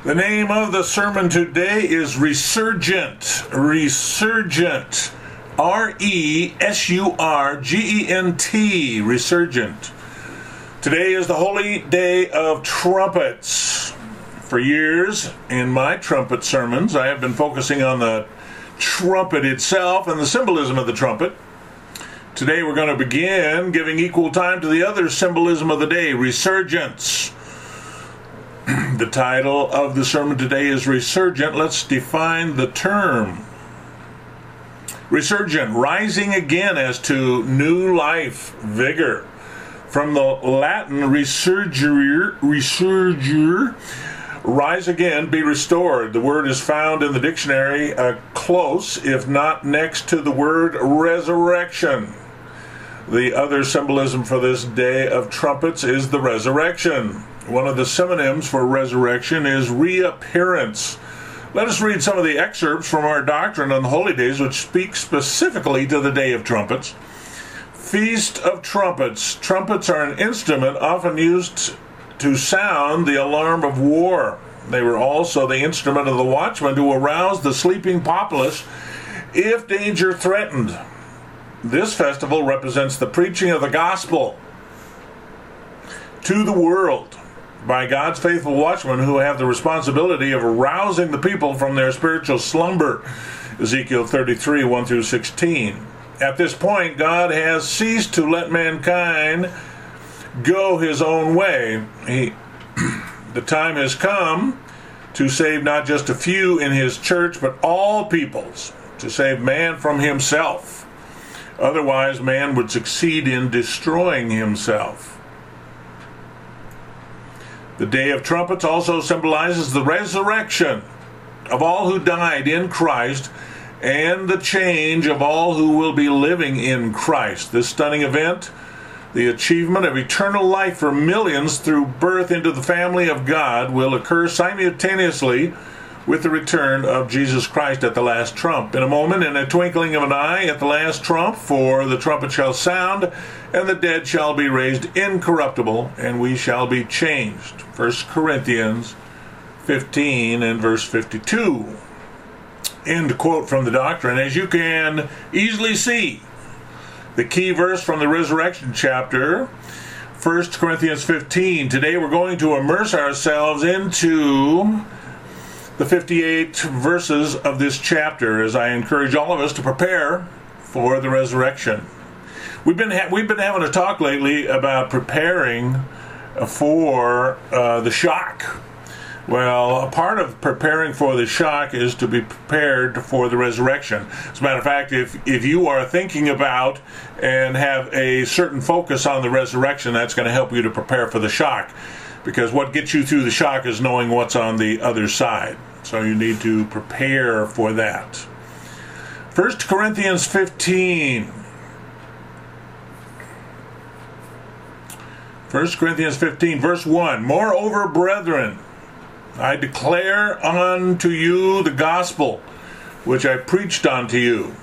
The name of the sermon today is Resurgent. Resurgent. R-E-S-U-R-G-E-N-T. Resurgent. Today is the holy day of trumpets. For years, in my trumpet sermons, I have been focusing on the trumpet itself and the symbolism of the trumpet. Today we're going to begin giving equal time to the other symbolism of the day, resurgence. The title of the sermon today is Resurgent. Let's define the term. Resurgent, rising again as to new life, vigor. From the Latin resurgere, rise again, be restored. The word is found in the dictionary close, if not next to the word resurrection. The other symbolism for this day of trumpets is the resurrection. One of the synonyms for resurrection is reappearance. Let us read some of the excerpts from our doctrine on the holy days, which speak specifically to the day of trumpets. Feast of Trumpets. Trumpets are an instrument often used to sound the alarm of war. They were also the instrument of the watchman to arouse the sleeping populace if danger threatened. This festival represents the preaching of the gospel to the world by God's faithful watchmen who have the responsibility of arousing the people from their spiritual slumber. Ezekiel 33, 1 through 16. At this point, God has ceased to let mankind go his own way. The time has come to save not just a few in his church, but all peoples, to save man from himself. Otherwise, man would succeed in destroying himself. The Day of Trumpets also symbolizes the resurrection of all who died in Christ and the change of all who will be living in Christ. This stunning event, the achievement of eternal life for millions through birth into the family of God, will occur simultaneously with the return of Jesus Christ at the last trump. In a moment, in a twinkling of an eye, at the last trump, for the trumpet shall sound, and the dead shall be raised incorruptible, and we shall be changed. 1 Corinthians 15 and verse 52. End quote from the doctrine. As you can easily see, the key verse from the resurrection chapter, 1 Corinthians 15. Today we're going to immerse ourselves into the 58 verses of this chapter as I encourage all of us to prepare for the resurrection. We've been having a talk lately about preparing for the shock. Well, a part of preparing for the shock is to be prepared for the resurrection. As a matter of fact, if you are thinking about and have a certain focus on the resurrection, that's going to help you to prepare for the shock. Because what gets you through the shock is knowing what's on the other side. So you need to prepare for that. 1 Corinthians 15. 1 Corinthians 15, verse 1. Moreover, brethren, I declare unto you the gospel which I preached unto you,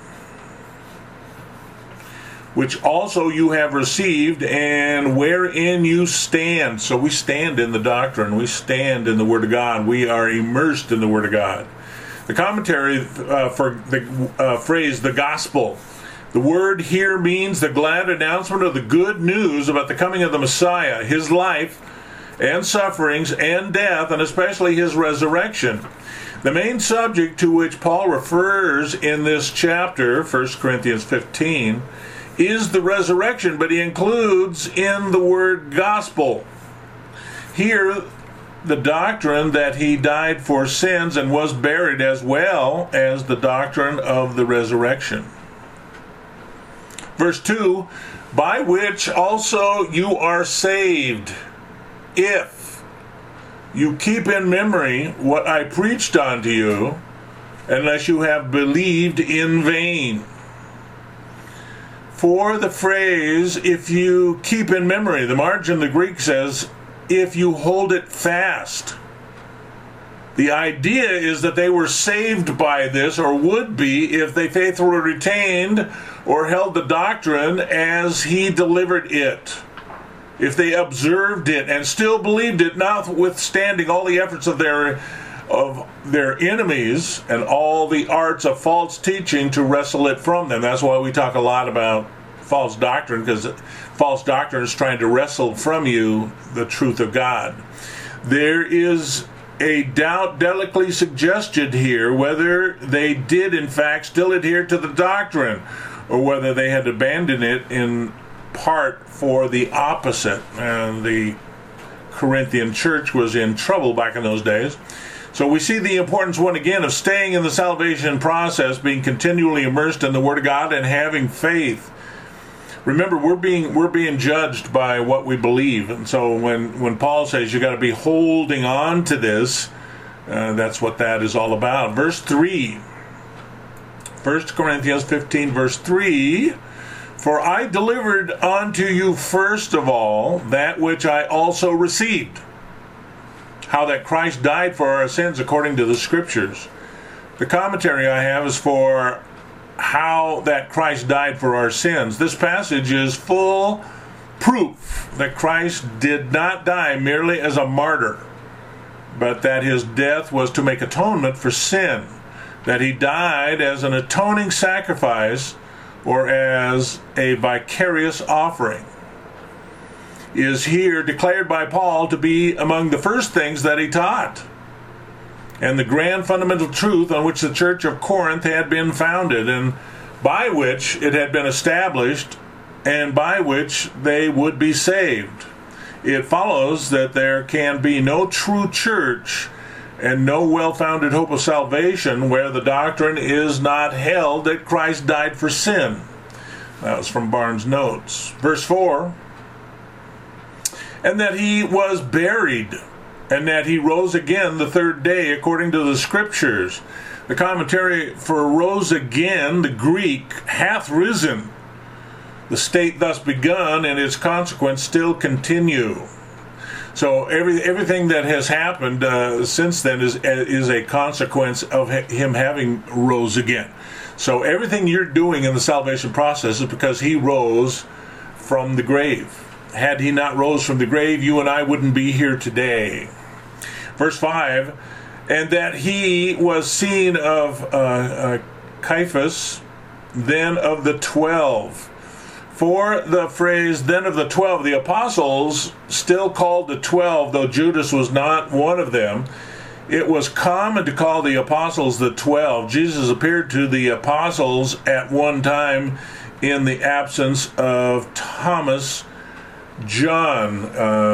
which also you have received, and wherein you stand. So we stand in the doctrine. We stand in the Word of God. We are immersed in the Word of God. The commentary for the phrase, the gospel. The word here means the glad announcement of the good news about the coming of the Messiah, his life and sufferings and death, and especially his resurrection. The main subject to which Paul refers in this chapter, 1 Corinthians 15, is the resurrection, but he includes in the word gospel here the doctrine that he died for sins and was buried, as well as the doctrine of the resurrection. Verse 2, by which also you are saved, if you keep in memory what I preached unto you, unless you have believed in vain. For the phrase, if you keep in memory, the margin of the Greek says, if you hold it fast. The idea is that they were saved by this, or would be, if they faithfully retained or held the doctrine as he delivered it. If they observed it and still believed it, notwithstanding all the efforts of their of their enemies and all the arts of false teaching to wrestle it from them. That's why we talk a lot about false doctrine, because false doctrine is trying to wrestle from you the truth of God. There is a doubt delicately suggested here whether they did in fact still adhere to the doctrine, or whether they had abandoned it in part for the opposite. And the Corinthian church was in trouble back in those days. So we see the importance, once again, of staying in the salvation process, being continually immersed in the Word of God, and having faith. Remember, we're being judged by what we believe, and so when Paul says you got to be holding on to this, that's what that is all about. Verse 3, 1 Corinthians 15, verse 3. For I delivered unto you first of all that which I also received, how that Christ died for our sins according to the Scriptures. The commentary I have is for how that Christ died for our sins. This passage is full proof that Christ did not die merely as a martyr, but that his death was to make atonement for sin, that he died as an atoning sacrifice or as a vicarious offering, is here declared by Paul to be among the first things that he taught, and the grand fundamental truth on which the church of Corinth had been founded, and by which it had been established, and by which they would be saved. It follows that there can be no true church and no well-founded hope of salvation where the doctrine is not held that Christ died for sin. That was from Barnes' Notes. Verse 4, and that he was buried, and that he rose again the third day according to the Scriptures. The commentary for rose again, the Greek, hath risen. The state thus begun and its consequence still continue. So everything that has happened since then is a consequence of him having rose again. So everything you're doing in the salvation process is because he rose from the grave. Had he not rose from the grave, you and I wouldn't be here today. Verse 5, and that he was seen of Cephas, then of the 12. For the phrase, then of the 12, the apostles still called the 12, though Judas was not one of them. It was common to call the apostles the 12. Jesus appeared to the apostles at one time in the absence of Thomas, John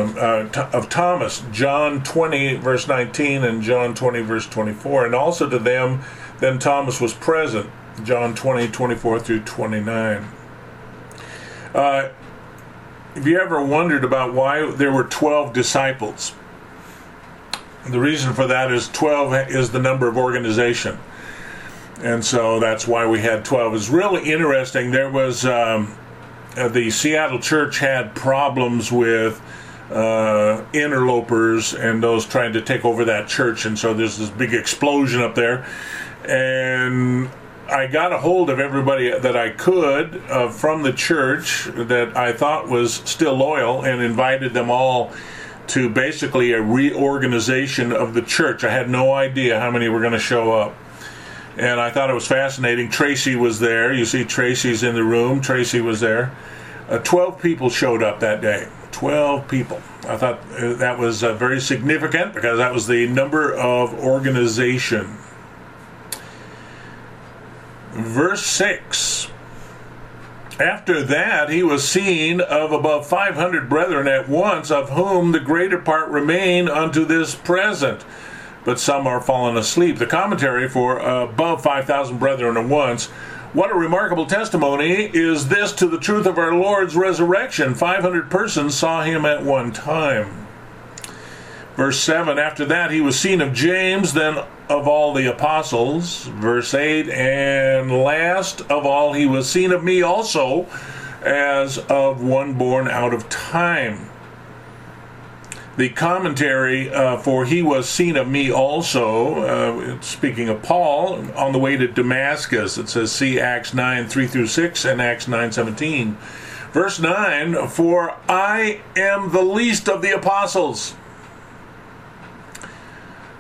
20 verse 19 and John 20 verse 24, and also to them then Thomas was present, John 20 24 through 29. Have you ever wondered about why there were 12 disciples? The reason for that is 12 is the number of organization, and so that's why we had 12. It's really interesting. There was the Seattle church had problems with interlopers and those trying to take over that church, and so there's this big explosion up there. And I got a hold of everybody that I could from the church that I thought was still loyal, and invited them all to basically a reorganization of the church. I had no idea how many were going to show up. And I thought it was fascinating. Tracy was there. You see Tracy's in the room. Tracy was there. 12 people showed up that day. 12 people. I thought that was very significant because that was the number of organization. Verse 6. After that he was seen of above 500 brethren at once, of whom the greater part remain unto this present, but some are fallen asleep. The commentary for above 5,000 brethren at once. What a remarkable testimony is this to the truth of our Lord's resurrection. 500 persons saw him at one time. Verse 7, after that he was seen of James, then of all the apostles. Verse 8, and last of all he was seen of me also, as of one born out of time. The commentary for he was seen of me also, speaking of Paul, on the way to Damascus. It says, see Acts 9, 3 through 6 and Acts 9, 17. Verse 9, for I am the least of the apostles.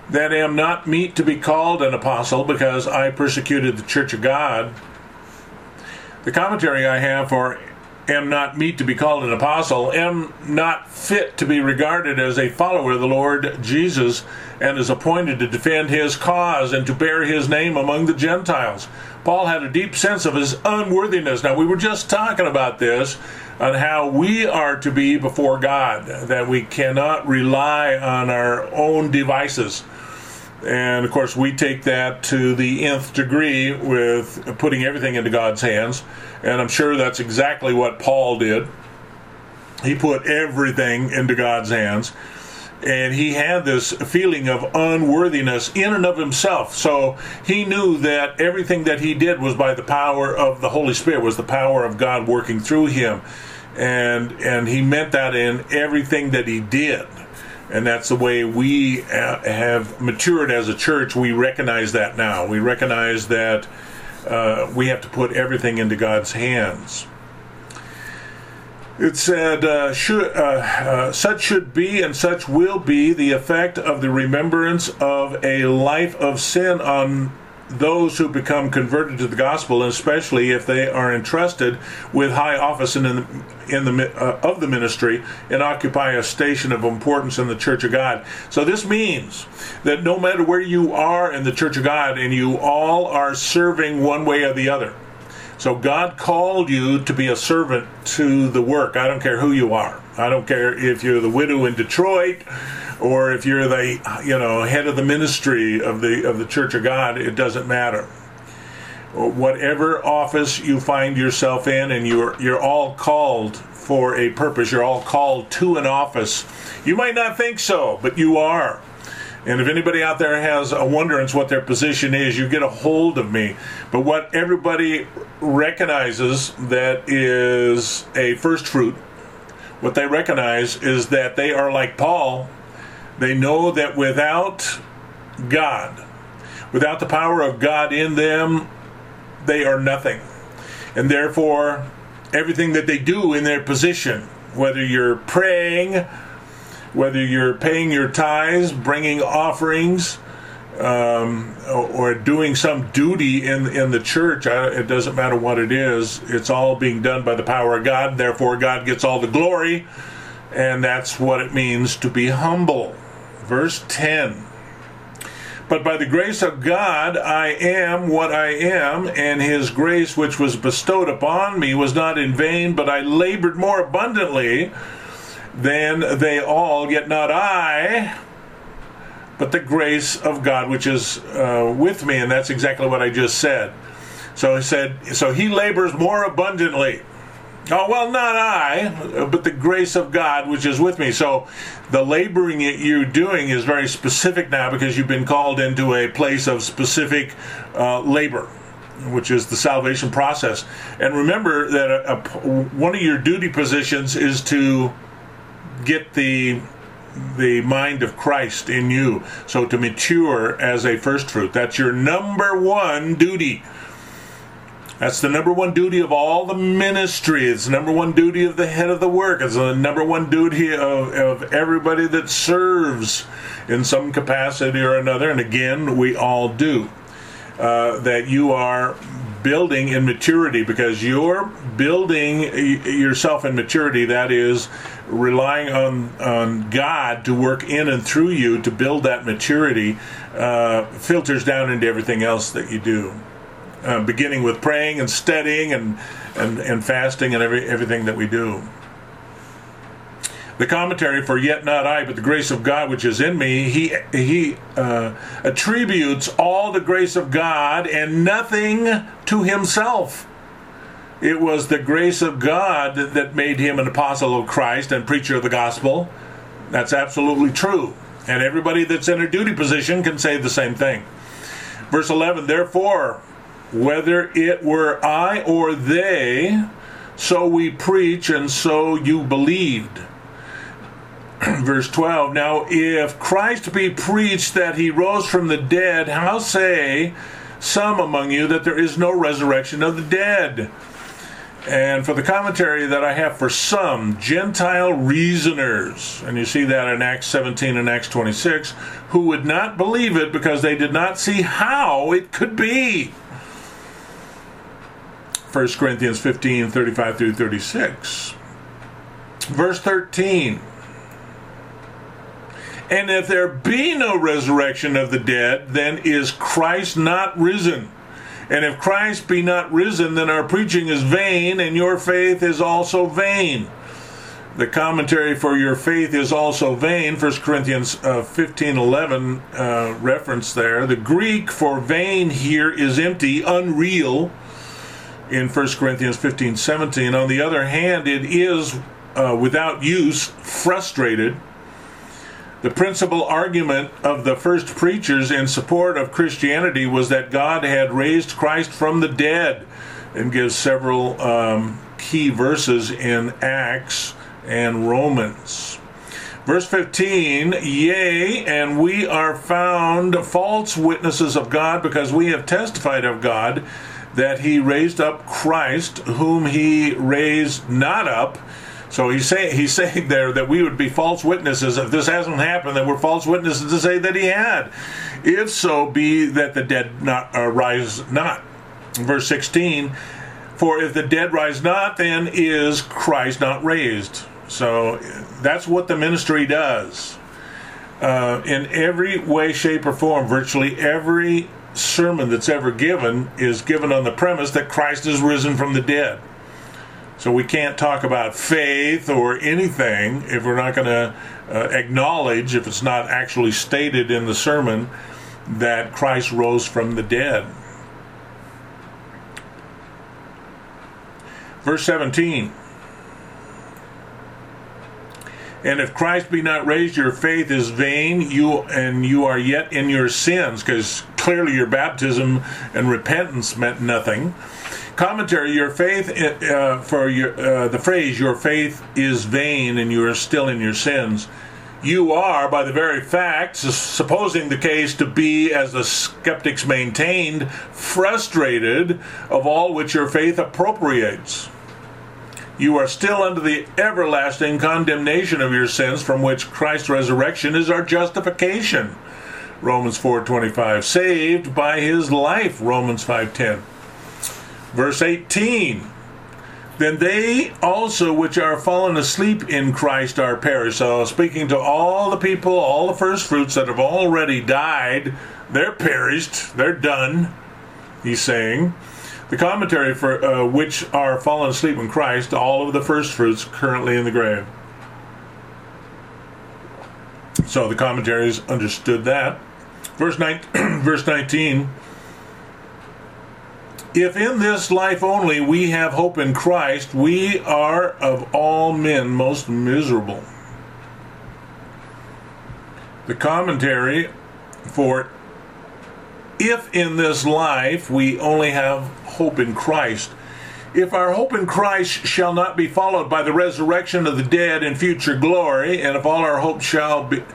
that am not meet to be called an apostle because I persecuted the church of God. The commentary I have for am not meet to be called an apostle, am not fit to be regarded as a follower of the Lord Jesus, and is appointed to defend his cause and to bear his name among the Gentiles. Paul had a deep sense of his unworthiness. Now, we were just talking about this, on how we are to be before God, that we cannot rely on our own devices. And of course, we take that to the nth degree with putting everything into God's hands. And I'm sure that's exactly what Paul did. He put everything into God's hands. And he had this feeling of unworthiness in and of himself. So he knew that everything that he did was by the power of the Holy Spirit, was the power of God working through him. And he meant that in everything that he did. And that's the way we have matured as a church. We recognize that now. We recognize that we have to put everything into God's hands. It said, such should be and such will be the effect of the remembrance of a life of sin on those who become converted to the gospel, and especially if they are entrusted with high office of the ministry and occupy a station of importance in the Church of God. So this means that no matter where you are in the Church of God, and you all are serving one way or the other. So God called you to be a servant to the work. I don't care who you are. I don't care if you're the widow in Detroit, or if you're the head of the ministry of the Church of God. It doesn't matter. Whatever office you find yourself in, and you're all called for a purpose. You're all called to an office. You might not think so, but you are. And if anybody out there has a wonderance what their position is, you get a hold of me. But what everybody recognizes that is a first fruit, what they recognize is that they are like Paul. They know that without God, without the power of God in them, they are nothing. And therefore, everything that they do in their position, whether you're praying, whether you're paying your tithes, bringing offerings, or doing some duty in the church, it doesn't matter what it is. It's all being done by the power of God. Therefore, God gets all the glory. And that's what it means to be humble. Verse 10. But by the grace of God I am what I am, and his grace which was bestowed upon me was not in vain, but I labored more abundantly than they all, yet not I, but the grace of God which is with me. And that's exactly what I just said. So he said, so he labors more abundantly. Oh, well, not I, but the grace of God which is with me. So the laboring that you're doing is very specific now, because you've been called into a place of specific labor, which is the salvation process. And remember that one of your duty positions is to get the mind of Christ in you. So to mature as a first fruit. That's your number one duty. That's the number one duty of all the ministry. It's the number one duty of the head of the work. It's the number one duty of everybody that serves in some capacity or another. And again, we all do. That you are building in maturity, because you're building yourself in maturity. That is relying on God to work in and through you to build that maturity, filters down into everything else that you do. Beginning with praying and studying and fasting and everything that we do. The commentary for "Yet not I, but the grace of God which is in me," he attributes all the grace of God and nothing to himself. It was the grace of God that made him an apostle of Christ and preacher of the gospel. That's absolutely true. And everybody that's in a duty position can say the same thing. Verse 11, therefore, whether it were I or they, so we preach, and so you believed. Verse 12, now if Christ be preached that he rose from the dead, how say some among you that there is no resurrection of the dead? And for the commentary that I have for some Gentile reasoners, and you see that in Acts 17 and Acts 26, who would not believe it because they did not see how it could be. 1 Corinthians 15, 35 through 36. Verse 13. And if there be no resurrection of the dead, then is Christ not risen? And if Christ be not risen, then our preaching is vain, and your faith is also vain. The commentary for your faith is also vain, 1 Corinthians 15:11 reference there. The Greek for vain here is empty, unreal, in 1 Corinthians 15:17. On the other hand, it is without use, frustrated. The principal argument of the first preachers in support of Christianity was that God had raised Christ from the dead, and gives several key verses in Acts and Romans. Verse 15, yea, and we are found false witnesses of God, because we have testified of God that he raised up Christ, whom he raised not up. So he's saying there that we would be false witnesses. If this hasn't happened, then we're false witnesses to say that he had. If so be that the dead rise not. Verse 16, for if the dead rise not, then is Christ not raised. So that's what the ministry does. In every way, shape, or form, virtually every sermon that's ever given is given on the premise that Christ is risen from the dead. So we can't talk about faith or anything if we're not going to acknowledge, if it's not actually stated in the sermon, that Christ rose from the dead. Verse 17. And if Christ be not raised, your faith is vain, you are yet in your sins, because clearly your baptism and repentance meant nothing. Commentary, your faith, the phrase, your faith is vain and you are still in your sins. You are, by the very fact, supposing the case to be, as the skeptics maintained, frustrated of all which your faith appropriates. You are still under the everlasting condemnation of your sins, from which Christ's resurrection is our justification. Romans 4:25. Saved by his life. Romans 5:10. Verse 18, then they also which are fallen asleep in Christ are perished. So speaking to all the people, all the first fruits that have already died, they're perished, they're done, he's saying. The commentary for which are fallen asleep in Christ, all of the first fruits currently in the grave. So the commentaries understood that. Verse 19, if in this life only we have hope in Christ, we are of all men most miserable. The commentary for if in this life we only have hope in Christ. If our hope in Christ shall not be followed by the resurrection of the dead in future glory, and if all our hopes shall be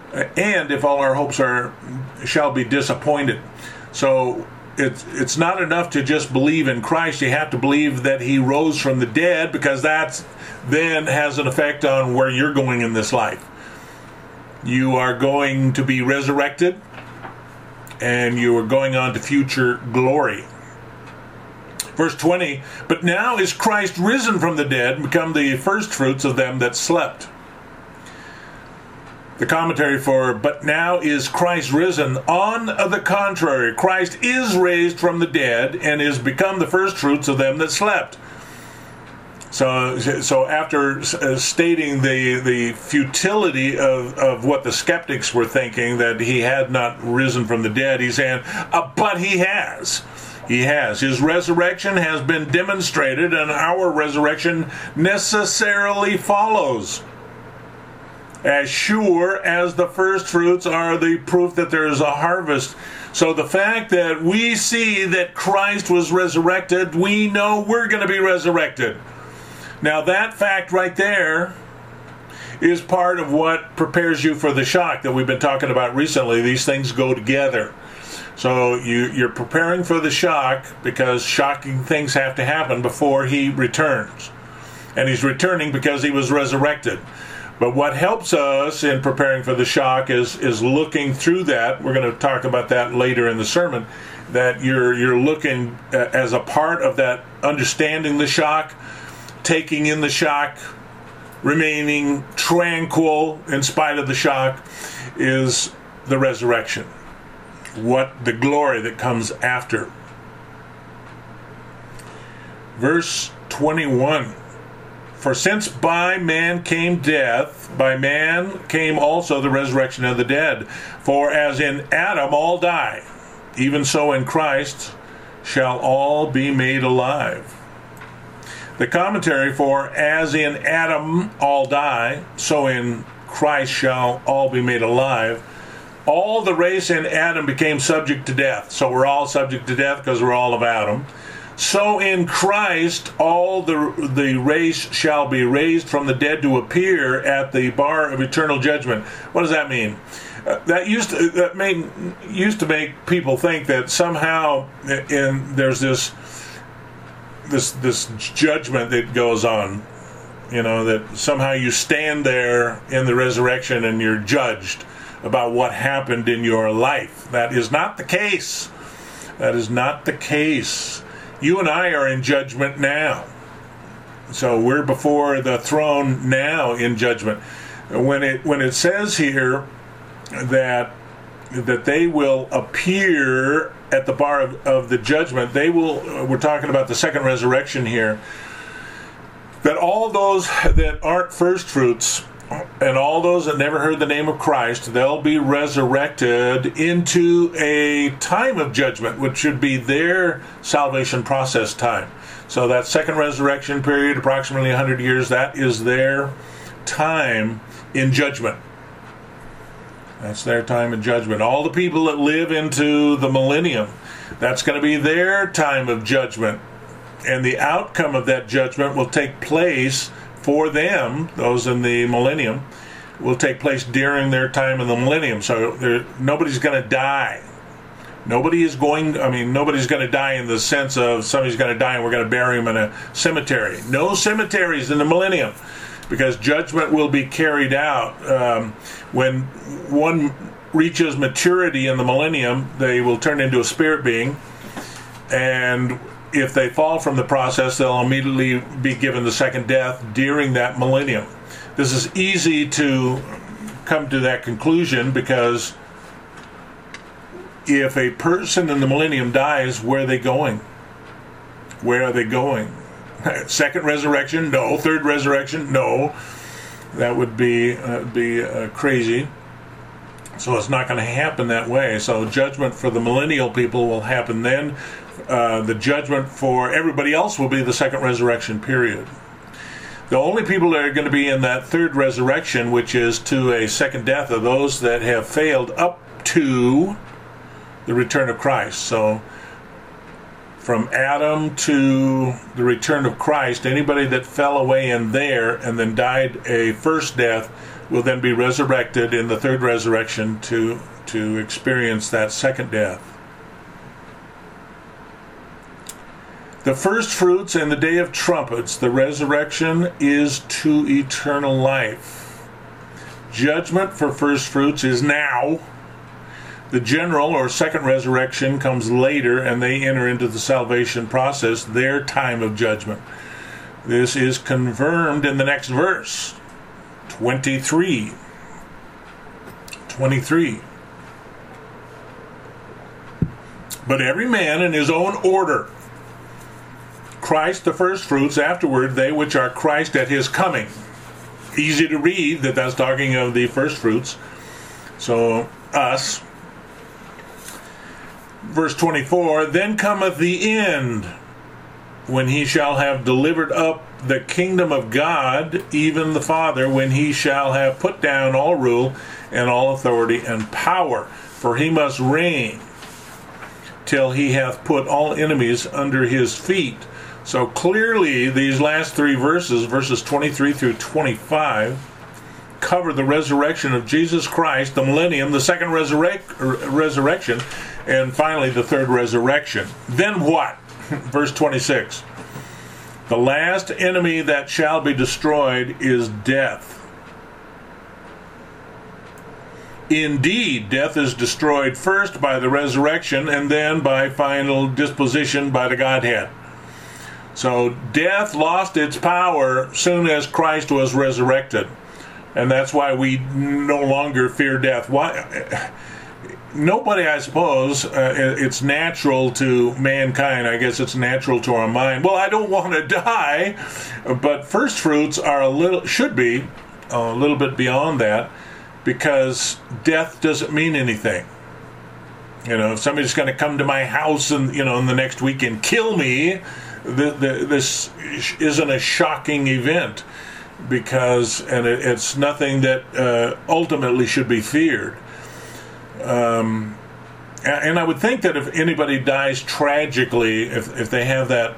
disappointed. So it's not enough to just believe in Christ. You have to believe that he rose from the dead, because that then has an effect on where you're going in this life. You are going to be resurrected, and you are going on to future glory. Verse 20, but now is Christ risen from the dead, and become the first fruits of them that slept. The commentary for, but now is Christ risen. On the contrary, Christ is raised from the dead and is become the first fruits of them that slept. So after stating the futility of what the skeptics were thinking, that he had not risen from the dead, he's saying, but he has. He has. His resurrection has been demonstrated, and our resurrection necessarily follows. As sure as the first fruits are the proof that there is a harvest. So the fact that we see that Christ was resurrected, we know we're going to be resurrected. Now that fact right there is part of what prepares you for the shock that we've been talking about recently. These things go together. So you're preparing for the shock, because shocking things have to happen before he returns. And he's returning because he was resurrected. But what helps us in preparing for the shock is looking through that. We're going to talk about that later in the sermon, that you're looking as a part of that, understanding the shock, taking in the shock, remaining tranquil in spite of the shock, is the resurrection. What the glory that comes after. Verse 21. For since by man came death, by man came also the resurrection of the dead. For as in Adam all die, even so in Christ shall all be made alive. The commentary for as in Adam all die, so in Christ shall all be made alive. All the race in Adam became subject to death. So we're all subject to death because we're all of Adam. So in Christ, all the race shall be raised from the dead to appear at the bar of eternal judgment. What does that mean? That used to make people think that somehow there's this judgment that goes on. You know, that somehow you stand there in the resurrection and you're judged about what happened in your life. That is not the case. That is not the case. You and I are in judgment now. So we're before the throne now in judgment. When it says here that they will appear at the bar of the judgment, we're talking about the second resurrection here, that all those that aren't first fruits and all those that never heard the name of Christ, they'll be resurrected into a time of judgment, which should be their salvation process time. So that second resurrection period, approximately 100 years, that is their time in judgment. That's their time in judgment. All the people that live into the millennium, that's going to be their time of judgment. And the outcome of that judgment will take place for them, those in the millennium, will take place during their time in the millennium. So nobody's going to die. Nobody's going to die in the sense of somebody's going to die and we're going to bury him in a cemetery. No cemeteries in the millennium, because judgment will be carried out. When one reaches maturity in the millennium, they will turn into a spirit being, and if they fall from the process, they'll immediately be given the second death during that millennium. This is easy to come to that conclusion, because if a person in the millennium dies, where are they going? Where are they going? Second resurrection? No. Third resurrection? No. That would be crazy. So it's not going to happen that way. So judgment for the millennial people will happen then. The judgment for everybody else will be the second resurrection period. The only people that are going to be in that third resurrection, which is to a second death, are those that have failed up to the return of Christ. So from Adam to the return of Christ, anybody that fell away in there and then died a first death will then be resurrected in the third resurrection to experience that second death. The first fruits and the day of trumpets, the resurrection is to eternal life. Judgment for first fruits is now. The general or second resurrection comes later, and they enter into the salvation process, their time of judgment. This is confirmed in the next verse, 23. But every man in his own order. Christ the first fruits, afterward they which are Christ at his coming. Easy to read that that's talking of the first fruits. So us. Verse 24, then cometh the end, when he shall have delivered up the kingdom of God, even the Father, when he shall have put down all rule and all authority and power. For he must reign till he hath put all enemies under his feet. So clearly these last three verses, verses 23 through 25, cover the resurrection of Jesus Christ, the millennium, the second resurrection, and finally the third resurrection. Then what? Verse 26. The last enemy that shall be destroyed is death. Indeed, death is destroyed first by the resurrection and then by final disposition by the Godhead. So death lost its power soon as Christ was resurrected. And that's why we no longer fear death. Why? Nobody, I suppose, it's natural to mankind. I guess it's natural to our mind. Well, I don't want to die, but first fruits are should be a little bit beyond that, because death doesn't mean anything. If somebody's going to come to my house and in the next week and kill me, this isn't a shocking event, because it's nothing that ultimately should be feared. And I would think that if anybody dies tragically, if they have that,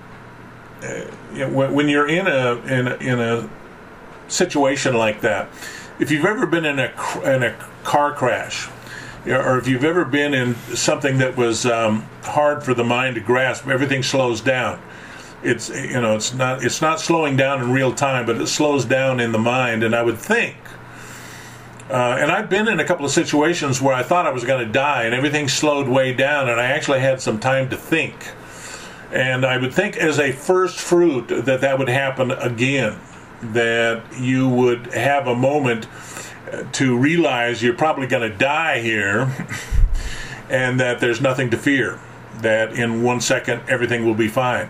when you're in a situation like that, if you've ever been in a car crash, or if you've ever been in something that was hard for the mind to grasp, everything slows down. It's not slowing down in real time, but it slows down in the mind. And I would think, and I've been in a couple of situations where I thought I was going to die, and everything slowed way down, and I actually had some time to think. And I would think, as a first fruit, that would happen again, that you would have a moment to realize you're probably going to die here, and that there's nothing to fear, that in 1 second everything will be fine.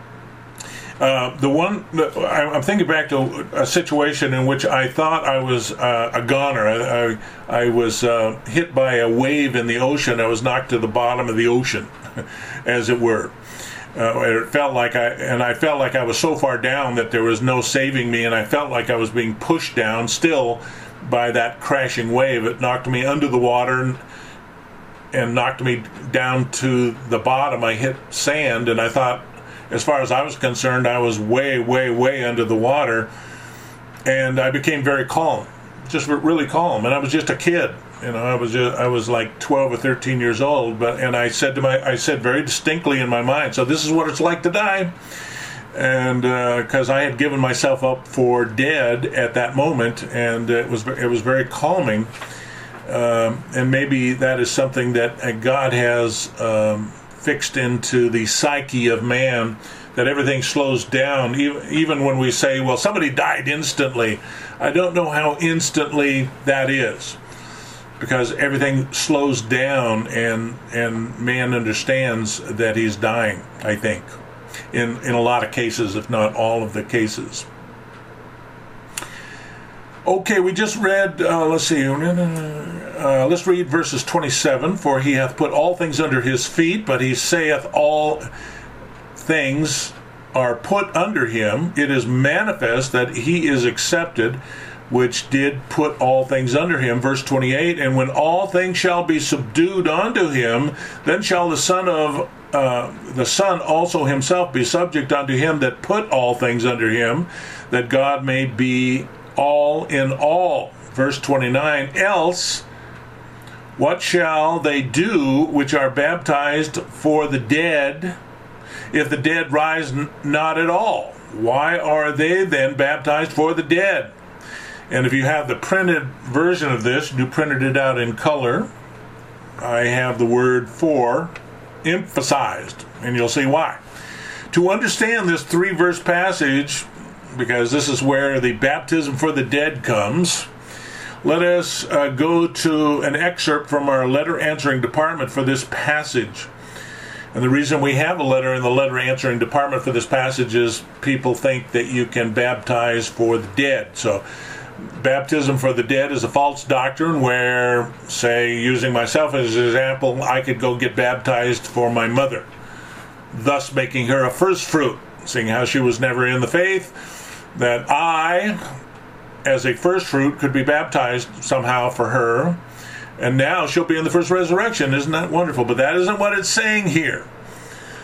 I'm thinking back to a situation in which I thought I was a goner. I was hit by a wave in the ocean. I was knocked to the bottom of the ocean, as it were. It felt like I felt like I was so far down that there was no saving me, and I felt like I was being pushed down still by that crashing wave. It knocked me under the water and knocked me down to the bottom. I hit sand, and I thought, as far as I was concerned, I was way, way, way under the water, and I became very calm, just really calm. And I was just a kid, I was like 12 or 13 years old. And I said very distinctly in my mind, so this is what it's like to die, and because I had given myself up for dead at that moment, and it was very calming, and maybe that is something that God has fixed into the psyche of man, that everything slows down, even when we say, well, somebody died instantly. I don't know how instantly that is, because everything slows down, and man understands that he's dying, I think, in a lot of cases, if not all of the cases. Okay, we just read, let's see, let's read verses 27. For he hath put all things under his feet, but he saith all things are put under him. It is manifest that he is accepted, which did put all things under him. Verse 28, and when all things shall be subdued unto him, then shall the Son also himself be subject unto him that put all things under him, that God may be all in all. Verse 29, else what shall they do which are baptized for the dead, if the dead rise not at all? Why are they then baptized for the dead? And if you have the printed version of this, you printed it out in color, I have the word for emphasized, and you'll see why. To understand this 3-verse passage, because this is where the baptism for the dead comes, let us go to an excerpt from our letter answering department for this passage. And the reason we have a letter in the letter answering department for this passage is people think that you can baptize for the dead. So baptism for the dead is a false doctrine where, say, using myself as an example, I could go get baptized for my mother, thus making her a first fruit, seeing how she was never in the faith, that I, as a first fruit, could be baptized somehow for her, and now she'll be in the first resurrection. Isn't that wonderful? But that isn't what it's saying here.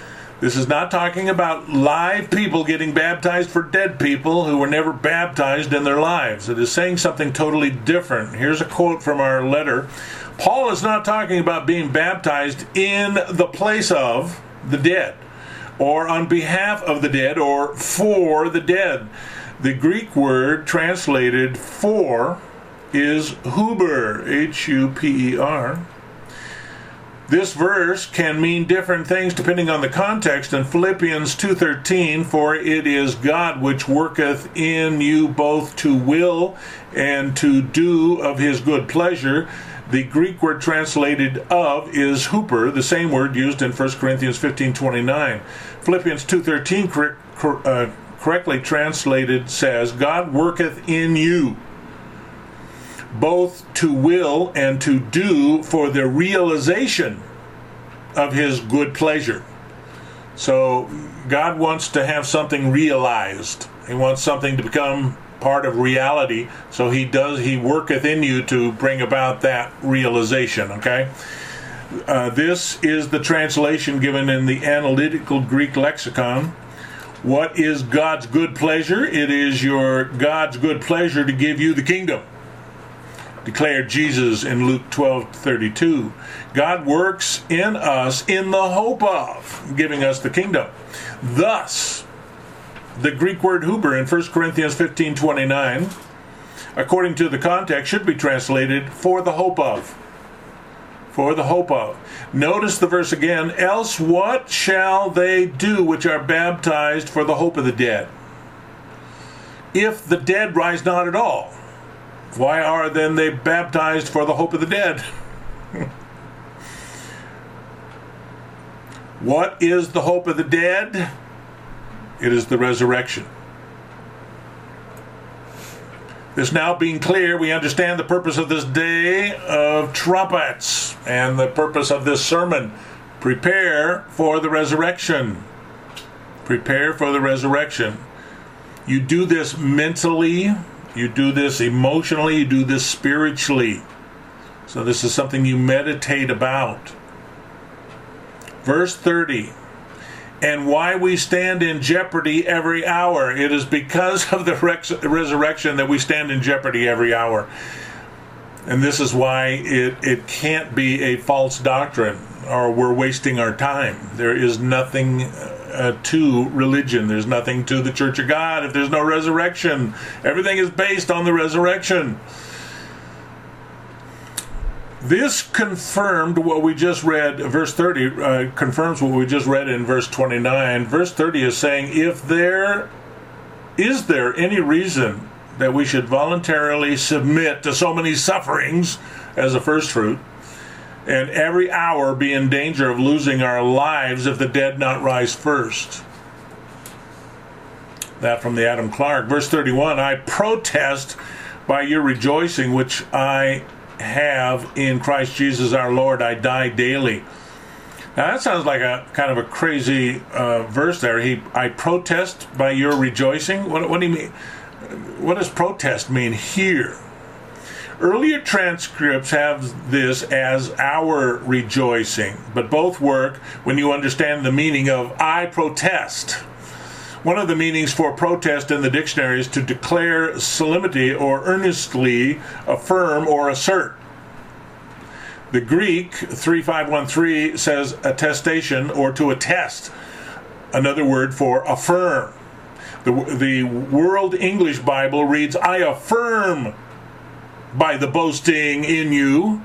This is not talking about live people getting baptized for dead people who were never baptized in their lives. It is saying something totally different. Here's a quote from our letter. Paul is not talking about being baptized in the place of the dead, or on behalf of the dead, or for the dead. The Greek word translated for is huper, H-U-P-E-R. This verse can mean different things depending on the context. In Philippians 2:13, for it is God which worketh in you both to will and to do of his good pleasure. The Greek word translated of is huper, the same word used in 1 Corinthians 15:29. Philippians 2:13 correctly translated says, God worketh in you both to will and to do for the realization of his good pleasure. So God wants to have something realized. He wants something to become part of reality. So he worketh in you to bring about that realization, okay? This is the translation given in the Analytical Greek Lexicon. What is God's good pleasure? It is your God's good pleasure to give you the kingdom, declared Jesus in Luke 12:32. God works in us in the hope of giving us the kingdom. Thus, the Greek word huper in 1 Corinthians 15:29, according to the context, should be translated for the hope of. For the hope of. Notice the verse again. Else what shall they do which are baptized for the hope of the dead? If the dead rise not at all, why are then they baptized for the hope of the dead? What is the hope of the dead? It is the resurrection. This now being clear, we understand the purpose of this day of trumpets and the purpose of this sermon. Prepare for the resurrection. Prepare for the resurrection. You do this mentally, you do this emotionally, you do this spiritually. So this is something you meditate about. Verse 30. And why we stand in jeopardy every hour. It is because of the resurrection that we stand in jeopardy every hour. And this is why it can't be a false doctrine or we're wasting our time. There is nothing to religion. There's nothing to the Church of God if there's no resurrection. Everything is based on the resurrection. This confirmed what we just read, verse 30, confirms what we just read in verse 29. Verse 30 is saying, is there any reason that we should voluntarily submit to so many sufferings as a first fruit, and every hour be in danger of losing our lives if the dead not rise first? That from the Adam Clark. Verse 31, I protest by your rejoicing, which I have in Christ Jesus our Lord, I die daily. Now that sounds like a kind of a crazy verse there. I protest by your rejoicing. What do you mean? What does protest mean here? Earlier transcripts have this as our rejoicing, but both work when you understand the meaning of I protest. One of the meanings for protest in the dictionary is to declare solemnity or earnestly affirm or assert. The Greek 3513 says attestation or to attest, another word for affirm. The World English Bible reads, I affirm by the boasting in you.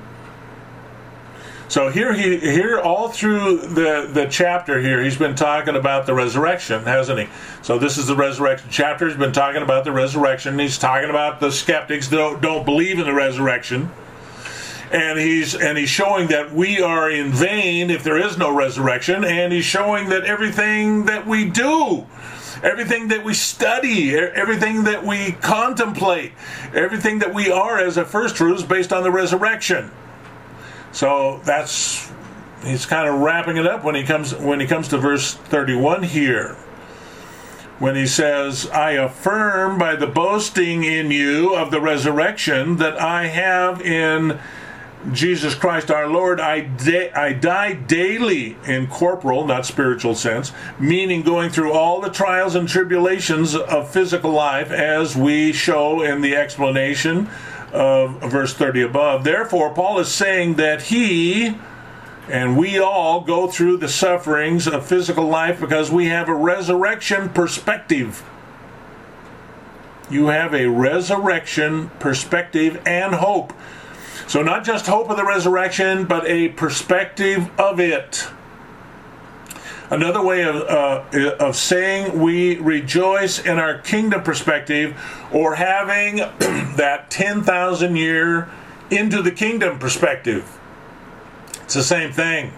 So here all through the chapter here, he's been talking about the resurrection, hasn't he? So this is the resurrection chapter. He's been talking about the resurrection. He's talking about the skeptics that don't believe in the resurrection. And he's showing that we are in vain if there is no resurrection. And he's showing that everything that we do, everything that we study, everything that we contemplate, everything that we are as a first fruit is based on the resurrection. So he's kind of wrapping it up when he comes to verse 31 here, when he says, I affirm by the boasting in you of the resurrection that I have in Jesus Christ our Lord, I die daily in corporal, not spiritual sense, meaning going through all the trials and tribulations of physical life, as we show in the explanation of verse 30 above. Therefore, Paul is saying that he and we all go through the sufferings of physical life because we have a resurrection perspective. You have a resurrection perspective and hope. So not just hope of the resurrection, but a perspective of it. Another way of saying we rejoice in our kingdom perspective, or having that 10,000 year into the kingdom perspective. It's the same thing.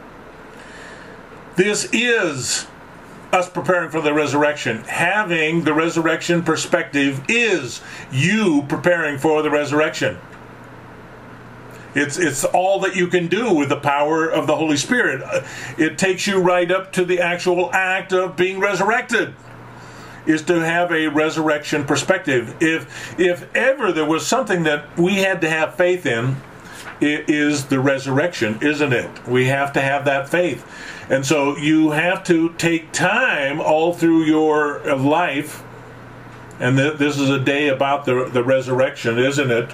This is us preparing for the resurrection. Having the resurrection perspective is you preparing for the resurrection. It's all that you can do with the power of the Holy Spirit. It takes you right up to the actual act of being resurrected, is to have a resurrection perspective. If ever there was something that we had to have faith in, it is the resurrection, isn't it? We have to have that faith. And so you have to take time all through your life, and this is a day about the resurrection, isn't it?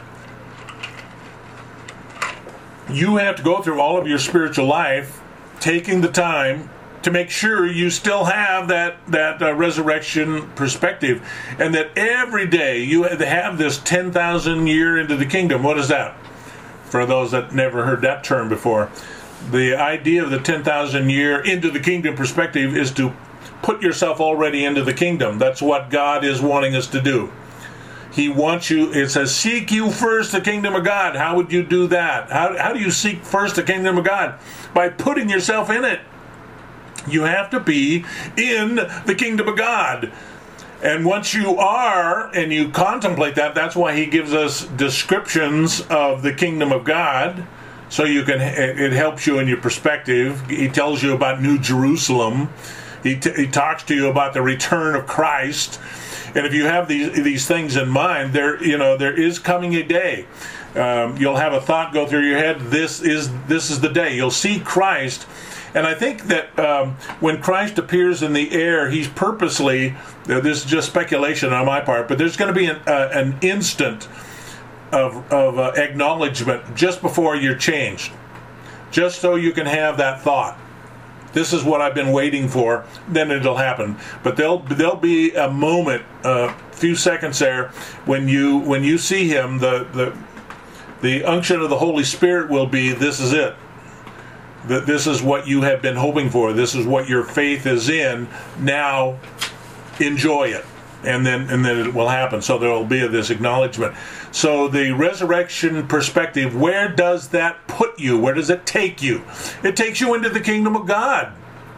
You have to go through all of your spiritual life, taking the time to make sure you still have that resurrection perspective, and that every day you have this 10,000 year into the kingdom. What is that? For those that never heard that term before, the idea of the 10,000 year into the kingdom perspective is to put yourself already into the kingdom. That's what God is wanting us to do. He wants you, it says, seek you first the kingdom of God. How would you do that? How do you seek first the kingdom of God? By putting yourself in it. You have to be in the kingdom of God. And once you are, and you contemplate that, that's why he gives us descriptions of the kingdom of God, so you can, it helps you in your perspective. He tells you about New Jerusalem. He talks to you about the return of Christ. And if you have these things in mind, there is coming a day. You'll have a thought go through your head. This is the day. You'll see Christ. And I think that when Christ appears in the air, he's purposely, this is just speculation on my part, but there's going to be an instant of acknowledgement just before you're changed, just so you can have that thought. This is what I've been waiting for. Then it'll happen. But there'll be a moment, a few seconds there, when you see him. The unction of the Holy Spirit will be, this is it. This is what you have been hoping for. This is what your faith is in. Now, enjoy it, and then it will happen. So there will be this acknowledgement. So the resurrection perspective, where does that put you? Where does it take you? It takes you into the kingdom of God.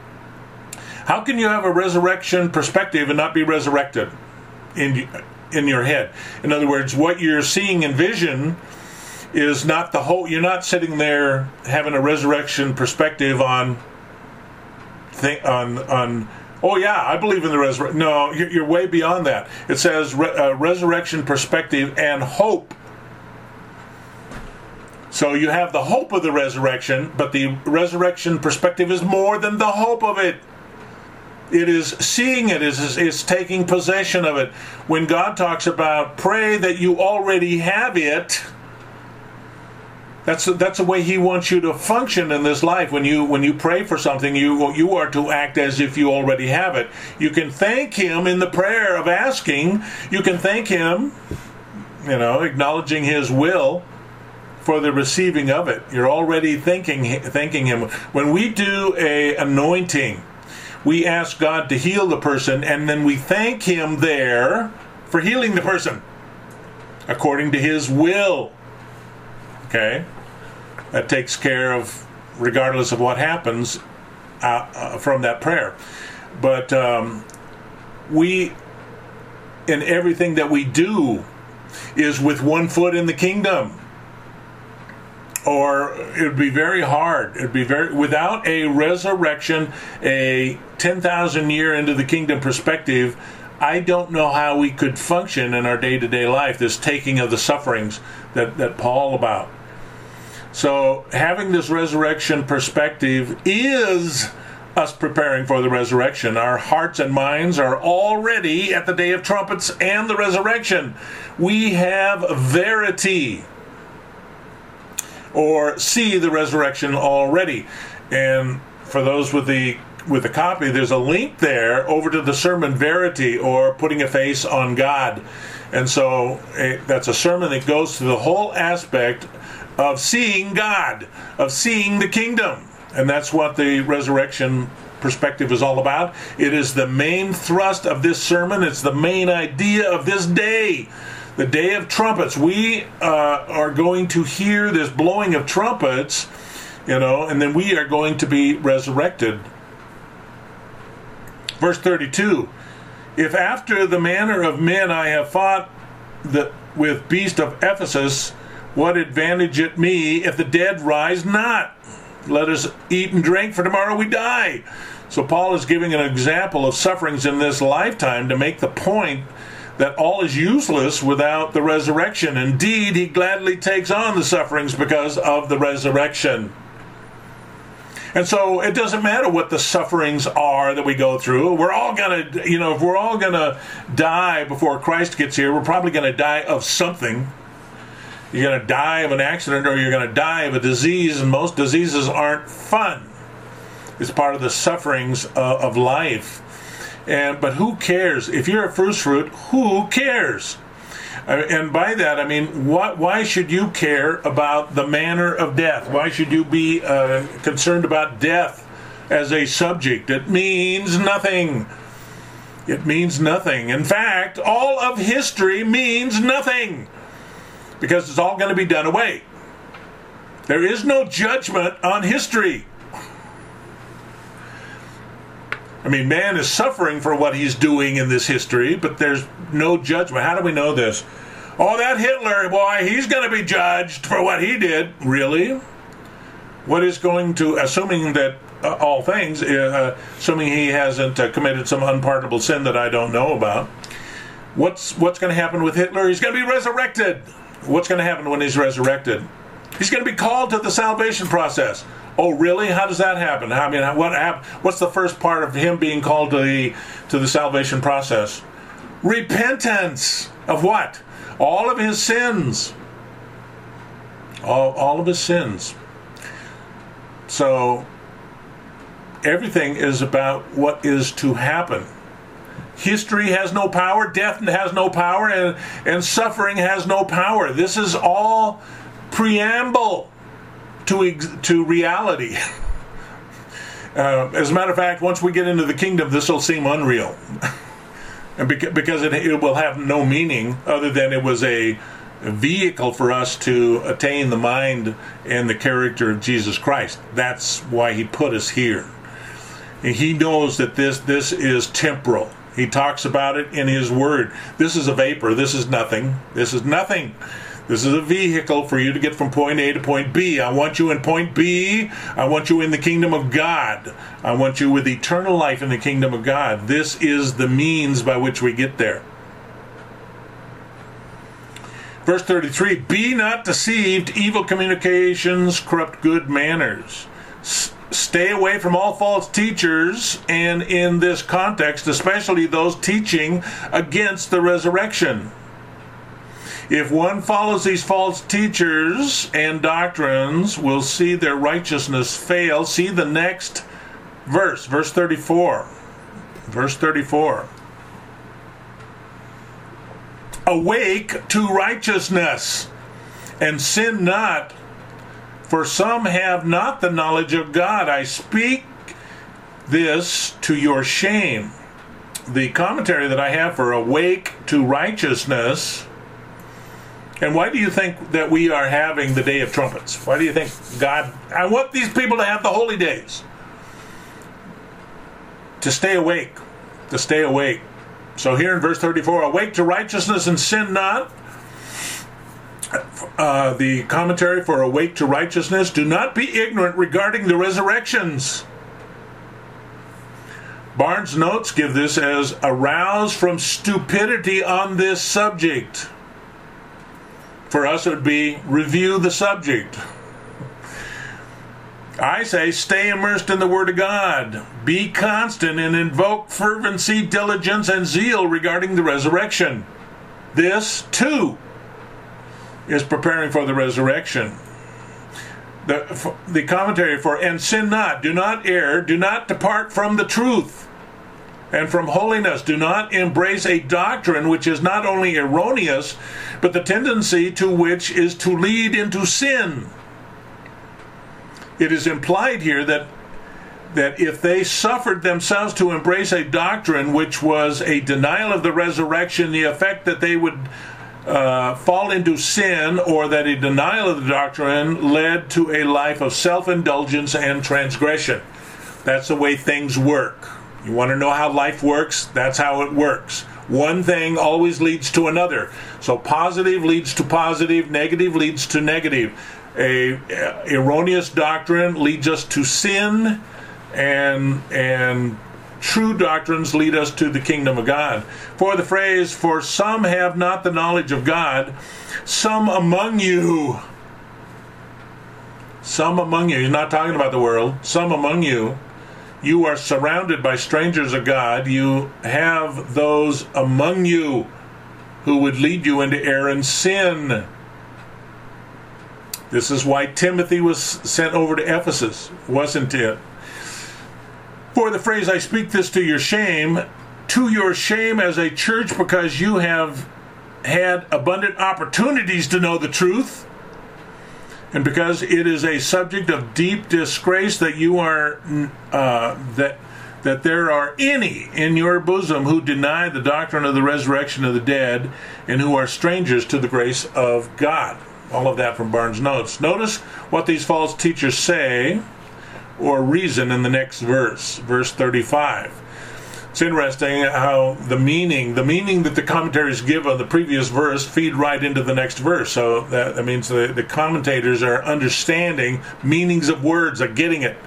How can you have a resurrection perspective and not be resurrected in your head? In other words, what you're seeing in vision is not the whole. You're not sitting there having a resurrection perspective on. Oh yeah, I believe in the resurrection. No, you're way beyond that. It says resurrection perspective and hope. So you have the hope of the resurrection, but the resurrection perspective is more than the hope of it. It is seeing it, it's taking possession of it. When God talks about pray that you already have it, that's the way he wants you to function in this life. When you pray for something, you are to act as if you already have it. You can thank him in the prayer of asking. You can thank him, acknowledging his will for the receiving of it. You're already thanking him. When we do a anointing, we ask God to heal the person, and then we thank him there for healing the person according to his will. Okay? That takes care of, regardless of what happens from that prayer. But we, in everything that we do, is with one foot in the kingdom. Or it would be very hard. It would be without a resurrection, a 10,000 year into the kingdom perspective, I don't know how we could function in our day-to-day life, this taking of the sufferings that Paul about. So having this resurrection perspective is us preparing for the resurrection. Our hearts and minds are already at the day of trumpets and the resurrection. We have verity, or see the resurrection already. And for those with the copy, there's a link there over to the sermon Verity, or Putting a Face on God. And so that's a sermon that goes through the whole aspect of seeing God, of seeing the kingdom. And that's what the resurrection perspective is all about. It is the main thrust of this sermon. It's the main idea of this day, the day of trumpets. We are going to hear this blowing of trumpets, and then we are going to be resurrected. Verse 32, if after the manner of men I have fought with beast of Ephesus, what advantage it me if the dead rise not? Let us eat and drink, for tomorrow we die. So Paul is giving an example of sufferings in this lifetime to make the point that all is useless without the resurrection. Indeed, he gladly takes on the sufferings because of the resurrection. And so it doesn't matter what the sufferings are that we go through. We're all going to, if we're all going to die before Christ gets here, we're probably going to die of something. You're going to die of an accident, or you're going to die of a disease, and most diseases aren't fun. It's part of the sufferings of life. But who cares? If you're a first fruit, who cares? And by that, I mean, why should you care about the manner of death? Why should you be concerned about death as a subject? It means nothing. It means nothing. In fact, all of history means nothing, because it's all going to be done away. There is no judgment on history. I mean, man is suffering for what he's doing in this history, but there's no judgment. How do we know this? Oh, that Hitler, boy, he's going to be judged for what he did. Really? What is going to, assuming that all things, assuming he hasn't committed some unpardonable sin that I don't know about, what's going to happen with Hitler? He's going to be resurrected. What's going to happen when he's resurrected? He's going to be called to the salvation process. Oh, really? How does that happen? I mean, what's the first part of him being called to the salvation process? Repentance of what? All of his sins. All of his sins. So everything is about what is to happen. History has no power, death has no power, and suffering has no power. This is all preamble to reality. As a matter of fact, once we get into the kingdom, this will seem unreal. And because it will have no meaning other than it was a vehicle for us to attain the mind and the character of Jesus Christ. That's why he put us here. And he knows that this is temporal. He talks about it in his word. This is a vapor. This is nothing. This is nothing. This is a vehicle for you to get from point A to point B. I want you in point B. I want you in the kingdom of God. I want you with eternal life in the kingdom of God. This is the means by which we get there. Verse 33, be not deceived, evil communications corrupt good manners. Stay away from all false teachers, and in this context, especially those teaching against the resurrection. If one follows these false teachers and doctrines, will see their righteousness fail. See the next verse, verse 34. Verse 34. Awake to righteousness, and sin not, for some have not the knowledge of God. I speak this to your shame. The commentary that I have for awake to righteousness. And why do you think that we are having the Day of Trumpets? Why do you think God, I want these people to have the holy days? To stay awake. To stay awake. So here in verse 34, awake to righteousness and sin not. The commentary for awake to righteousness, do not be ignorant regarding the resurrections. Barnes' notes give this as arouse from stupidity on this subject. For us it would be review the subject. I say, stay immersed in the Word of God. Be constant and invoke fervency, diligence, and zeal regarding the resurrection. This, too, is preparing for the resurrection. The commentary for, and sin not, do not err, do not depart from the truth and from holiness. Do not embrace a doctrine which is not only erroneous, but the tendency to which is to lead into sin. It is implied here that if they suffered themselves to embrace a doctrine which was a denial of the resurrection, the effect that they would fall into sin, or that a denial of the doctrine led to a life of self-indulgence and transgression. That's the way things work. You want to know how life works? That's how it works. One thing always leads to another. So positive leads to positive, negative leads to negative. A erroneous doctrine leads us to sin, and true doctrines lead us to the kingdom of God. For the phrase, for some have not the knowledge of God, some among you, he's not talking about the world, some among you, you are surrounded by strangers of God. You have those among you who would lead you into error and sin. This is why Timothy was sent over to Ephesus, wasn't it? For the phrase, I speak this to your shame as a church, because you have had abundant opportunities to know the truth, and because it is a subject of deep disgrace that you are that there are any in your bosom who deny the doctrine of the resurrection of the dead, and who are strangers to the grace of God. All of that from Barnes' Notes. Notice what these false teachers say or reason in the next verse, verse 35. It's interesting how the meaning that the commentaries give of the previous verse feed right into the next verse. So that means the commentators are understanding meanings of words, are getting it.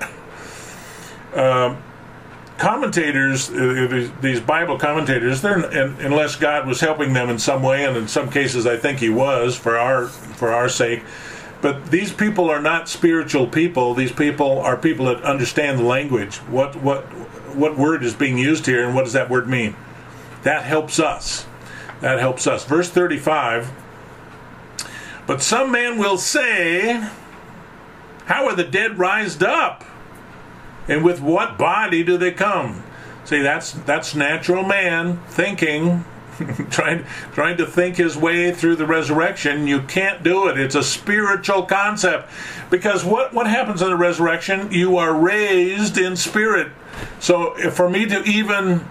Commentators, these Bible commentators, unless God was helping them in some way, and in some cases I think He was for our sake, but these people are not spiritual people. These people are people that understand the language. What word is being used here, and what does that word mean? That helps us. That helps us. Verse 35. But some man will say, how are the dead raised up? And with what body do they come? See, that's natural man thinking, trying to think his way through the resurrection. You can't do it. It's a spiritual concept. Because what happens in the resurrection? You are raised in spirit. So for me to even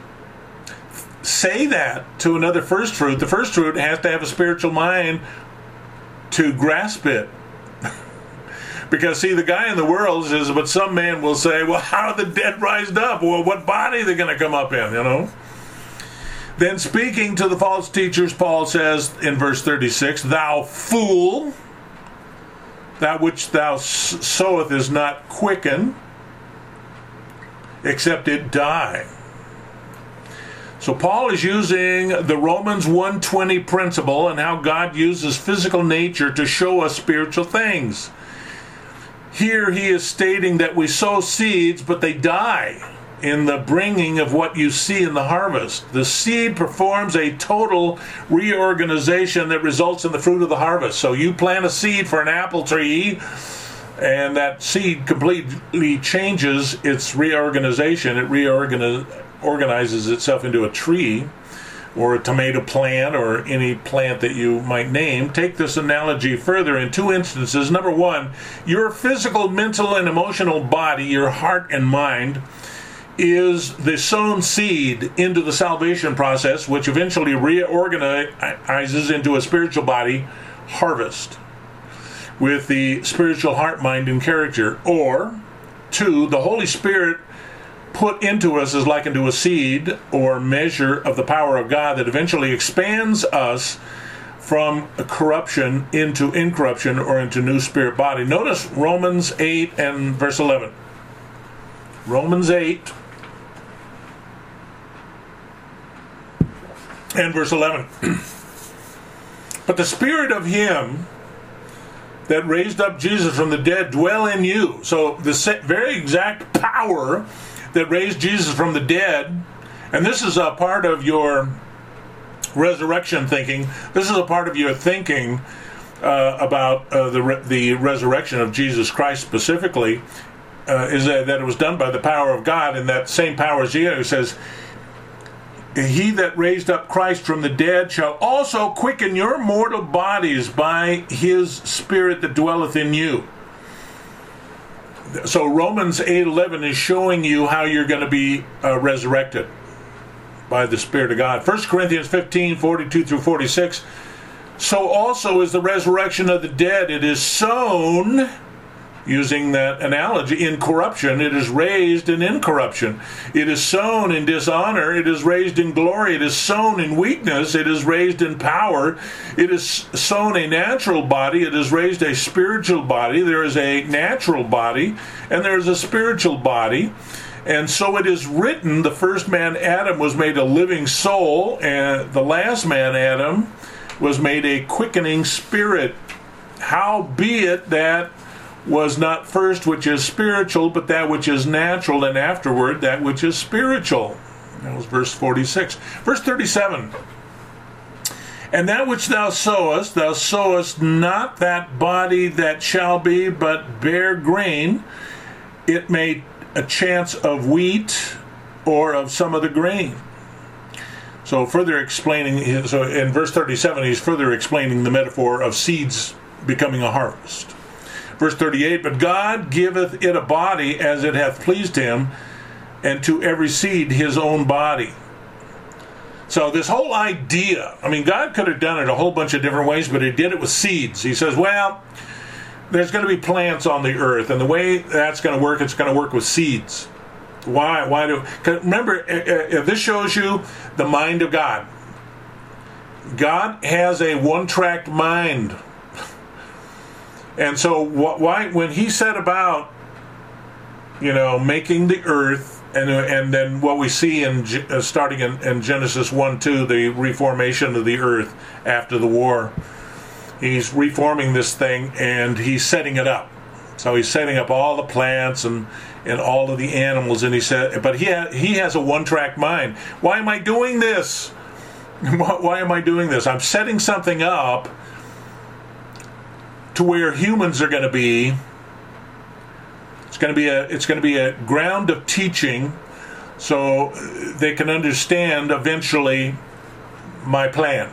say that to another first fruit, the first fruit has to have a spiritual mind to grasp it. Because, see, the guy in the world says, but some man will say, well, how are the dead raised up? Well, what body are they going to come up in, Then speaking to the false teachers, Paul says in verse 36, thou fool, that which thou sowest is not quickened, except it die. So Paul is using the Romans 1:20 principle and how God uses physical nature to show us spiritual things. Here he is stating that we sow seeds, but they die in the bringing of what you see in the harvest. The seed performs a total reorganization that results in the fruit of the harvest. So you plant a seed for an apple tree, and that seed completely changes its reorganization. It reorganizes itself into a tree, or a tomato plant, or any plant that you might name. Take this analogy further in two instances. Number one, your physical, mental, and emotional body, your heart and mind, is the sown seed into the salvation process, which eventually reorganizes into a spiritual body, harvest, with the spiritual heart, mind, and character. Or, two, the Holy Spirit put into us is likened to a seed or measure of the power of God that eventually expands us from corruption into incorruption, or into new spirit body. Notice Romans 8 and verse 11. Romans 8 and verse 11. But the spirit of him that raised up Jesus from the dead dwell in you. So the very exact power that raised Jesus from the dead, and this is a part of your resurrection thinking. This is a part of your thinking about the resurrection of Jesus Christ specifically, is that it was done by the power of God, and that same power as Jesus says, he that raised up Christ from the dead shall also quicken your mortal bodies by his Spirit that dwelleth in you. So Romans 8:11 is showing you how you're going to be resurrected by the Spirit of God. 1 Corinthians 15:42 through 46. So also is the resurrection of the dead. It is sown, using that analogy, in corruption. It is raised in incorruption. It is sown in dishonor. It is raised in glory. It is sown in weakness. It is raised in power. It is sown a natural body. It is raised a spiritual body. There is a natural body and there is a spiritual body. And so it is written, the first man, Adam, was made a living soul, and the last man, Adam, was made a quickening spirit. Howbeit that was not first which is spiritual, but that which is natural, and afterward that which is spiritual. That was verse 46. Verse 37. And that which thou sowest not that body that shall be, but bare grain. It may a chance of wheat or of some of the grain. So further explaining, so in verse 37, he's further explaining the metaphor of seeds becoming a harvest. Verse 38, but God giveth it a body as it hath pleased him, and to every seed his own body. So this whole idea, I mean, God could have done it a whole bunch of different ways, but he did it with seeds. He says, well, there's going to be plants on the earth, and the way that's going to work, it's going to work with seeds. Why do? Cause remember, this shows you the mind of God. God has a one-track mind. And so why, when he set about, making the earth, and then what we see in starting in Genesis 1:2, the reformation of the earth after the war, he's reforming this thing and he's setting it up. So he's setting up all the plants and all of the animals, and he said, but he has a one-track mind. Why am I doing this? Why am I doing this? I'm setting something up to where humans are going to be. It's going to be a ground of teaching, so they can understand eventually my plan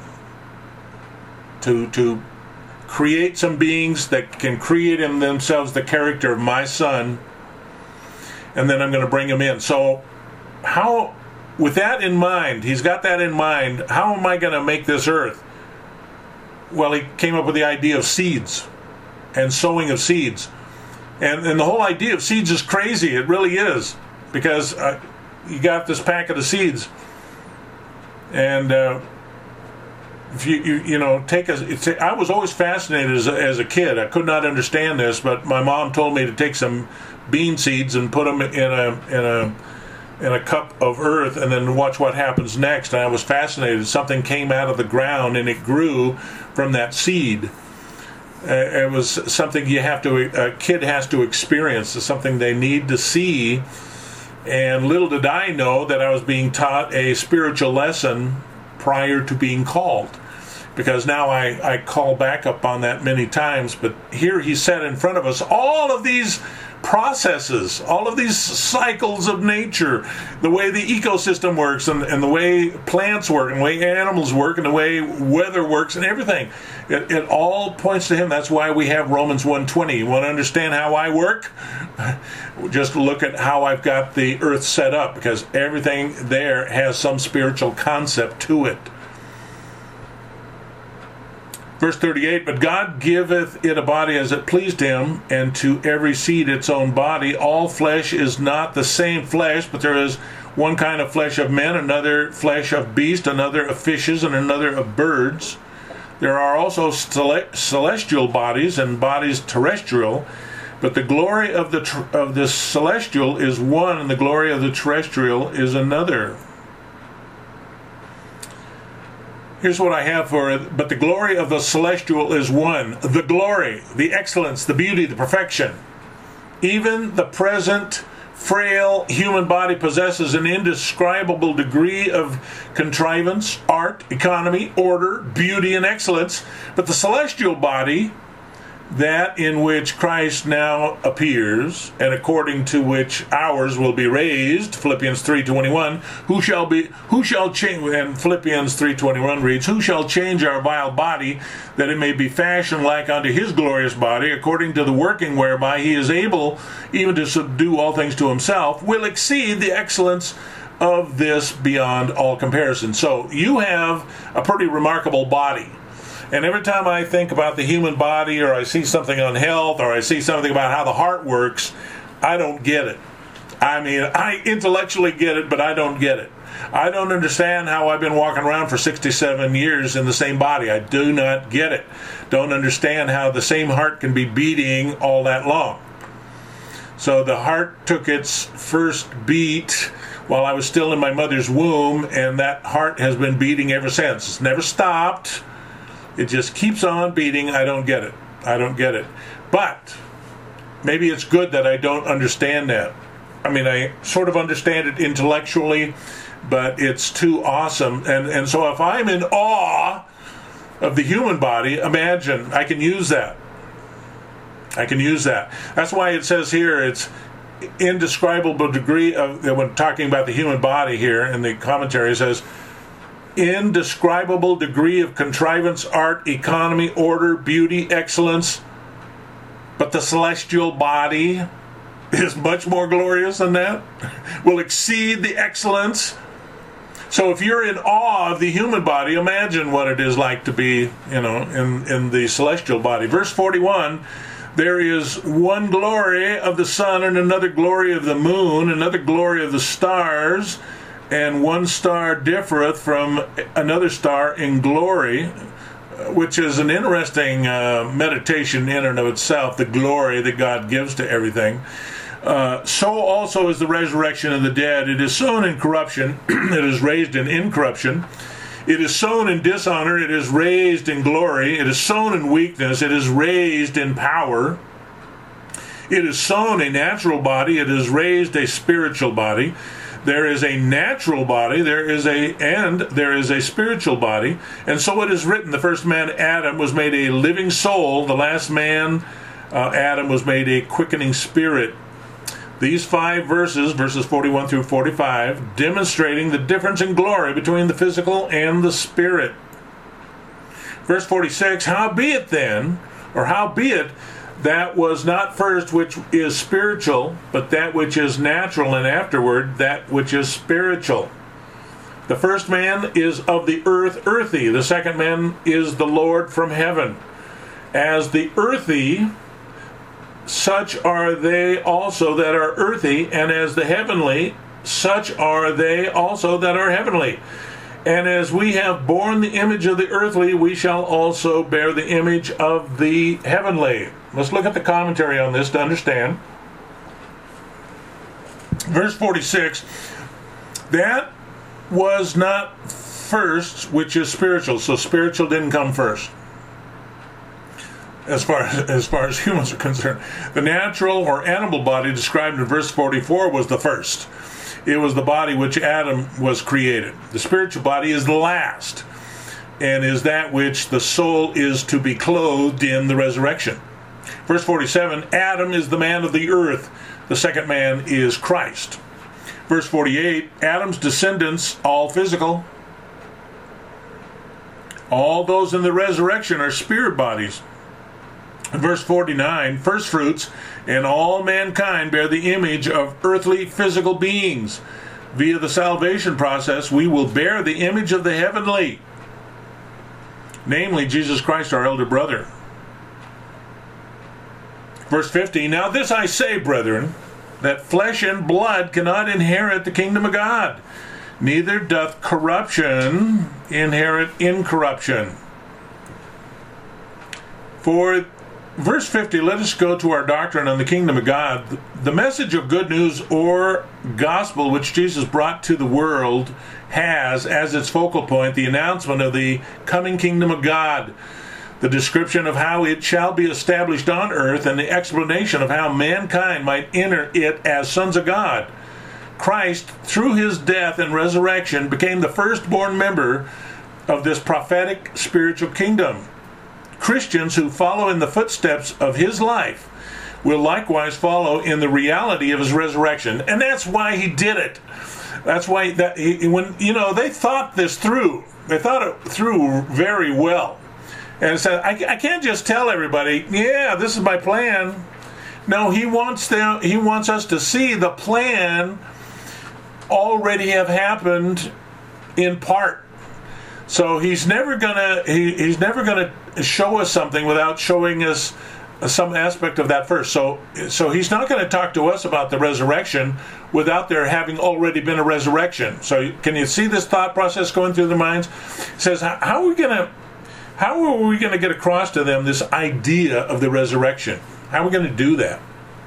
to create some beings that can create in themselves the character of my son, and then I'm going to bring them in. So how, with that in mind, he's got that in mind, how am I going to make this earth? Well, he came up with the idea of seeds and sowing of seeds. And the whole idea of seeds is crazy. It really is. Because you got this packet of seeds. And if you take I was always fascinated as a kid. I could not understand this, but my mom told me to take some bean seeds and put them in a cup of earth and then watch what happens next. And I was fascinated. Something came out of the ground and it grew from that seed. It was something a kid has to experience. It's something they need to see. And little did I know that I was being taught a spiritual lesson prior to being called. Because now I call back up on that many times. But here he said in front of us all of these processes, all of these cycles of nature, the way the ecosystem works, and the way plants work, and the way animals work, and the way weather works, and everything. It all points to him. That's why we have Romans 1:20. You want to understand how I work? Just look at how I've got the earth set up, because everything there has some spiritual concept to it. Verse 38, but God giveth it a body as it pleased him, and to every seed its own body. All flesh is not the same flesh, but there is one kind of flesh of men, another flesh of beasts, another of fishes, and another of birds. There are also celestial bodies and bodies terrestrial, but the glory of the celestial is one, and the glory of the terrestrial is another. Here's what I have for it. But the glory of the celestial is one. The glory, the excellence, the beauty, the perfection. Even the present frail human body possesses an indescribable degree of contrivance, art, economy, order, beauty, and excellence. But the celestial body, that in which Christ now appears, and according to which ours will be raised, Philippians 3:21, who shall change, and Philippians 3:21 reads, who shall change our vile body, that it may be fashioned like unto his glorious body, according to the working whereby he is able even to subdue all things to himself, will exceed the excellence of this beyond all comparison. So you have a pretty remarkable body. And every time I think about the human body, or I see something on health, or I see something about how the heart works, I don't get it. I mean, I intellectually get it, but I don't get it. I don't understand how I've been walking around for 67 years in the same body. I do not get it. Don't understand how the same heart can be beating all that long. So the heart took its first beat while I was still in my mother's womb, and that heart has been beating ever since. It's never stopped. It just keeps on beating. I don't get it. I don't get it. But maybe it's good that I don't understand that. I mean, I sort of understand it intellectually, but it's too awesome. And so if I'm in awe of the human body, imagine, I can use that. I can use that. That's why it says here it's indescribable degree of, when talking about the human body here in the commentary, it says, indescribable degree of contrivance, art, economy, order, beauty, excellence. But the celestial body is much more glorious than that, will exceed the excellence. So if you're in awe of the human body, imagine what it is like to be, in the celestial body. Verse 41, there is one glory of the sun, and another glory of the moon, another glory of the stars, and one star differeth from another star in glory, which is an interesting meditation in and of itself, the glory that God gives to everything. So also is the resurrection of the dead. It is sown in corruption, it is raised in incorruption. It is sown in dishonor, it is raised in glory. It is sown in weakness, it is raised in power. It is sown a natural body, it is raised a spiritual body. There is a natural body, there is a spiritual body. And so it is written, the first man, Adam, was made a living soul. The last man, Adam, was made a quickening spirit. These 5 verses, verses 41 through 45, demonstrating the difference in glory between the physical and the spirit. Verse 46, howbeit then, or howbeit, that was not first which is spiritual, but that which is natural, and afterward that which is spiritual. The first man is of the earth, earthy. The second man is the Lord from heaven. As the earthy, such are they also that are earthy, and as the heavenly, such are they also that are heavenly. And as we have borne the image of the earthly, we shall also bear the image of the heavenly. Let's look at the commentary on this to understand. Verse 46, that was not first which is spiritual. So spiritual didn't come first, as far as humans are concerned. The natural or animal body described in verse 44 was the first. It was the body which Adam was created. The spiritual body is the last, and is that which the soul is to be clothed in the resurrection. Verse 47, Adam is the man of the earth. The second man is Christ. Verse 48, Adam's descendants, all physical. All those in the resurrection are spirit bodies. Verse 49, first fruits, and all mankind bear the image of earthly physical beings. Via the salvation process, we will bear the image of the heavenly, namely Jesus Christ, our elder brother. Verse 50, now this I say, brethren, that flesh and blood cannot inherit the kingdom of God, neither doth corruption inherit incorruption. For verse 50, let us go to our doctrine on the kingdom of God. The message of good news or gospel which Jesus brought to the world has as its focal point the announcement of the coming kingdom of God, the description of how it shall be established on earth, and the explanation of how mankind might enter it as sons of God. Christ, through his death and resurrection, became the firstborn member of this prophetic spiritual kingdom. Christians who follow in the footsteps of his life will likewise follow in the reality of his resurrection. And that's why he did it. That's why they thought this through. They thought it through very well. And said, I can't just tell everybody, yeah, this is my plan. No, he wants us to see the plan already have happened in part. So he's never gonna show us something without showing us some aspect of that first. So he's not going to talk to us about the resurrection without there having already been a resurrection. So can you see this thought process going through their minds? It says, how are we going to get across to them this idea of the resurrection? How are we going to do that?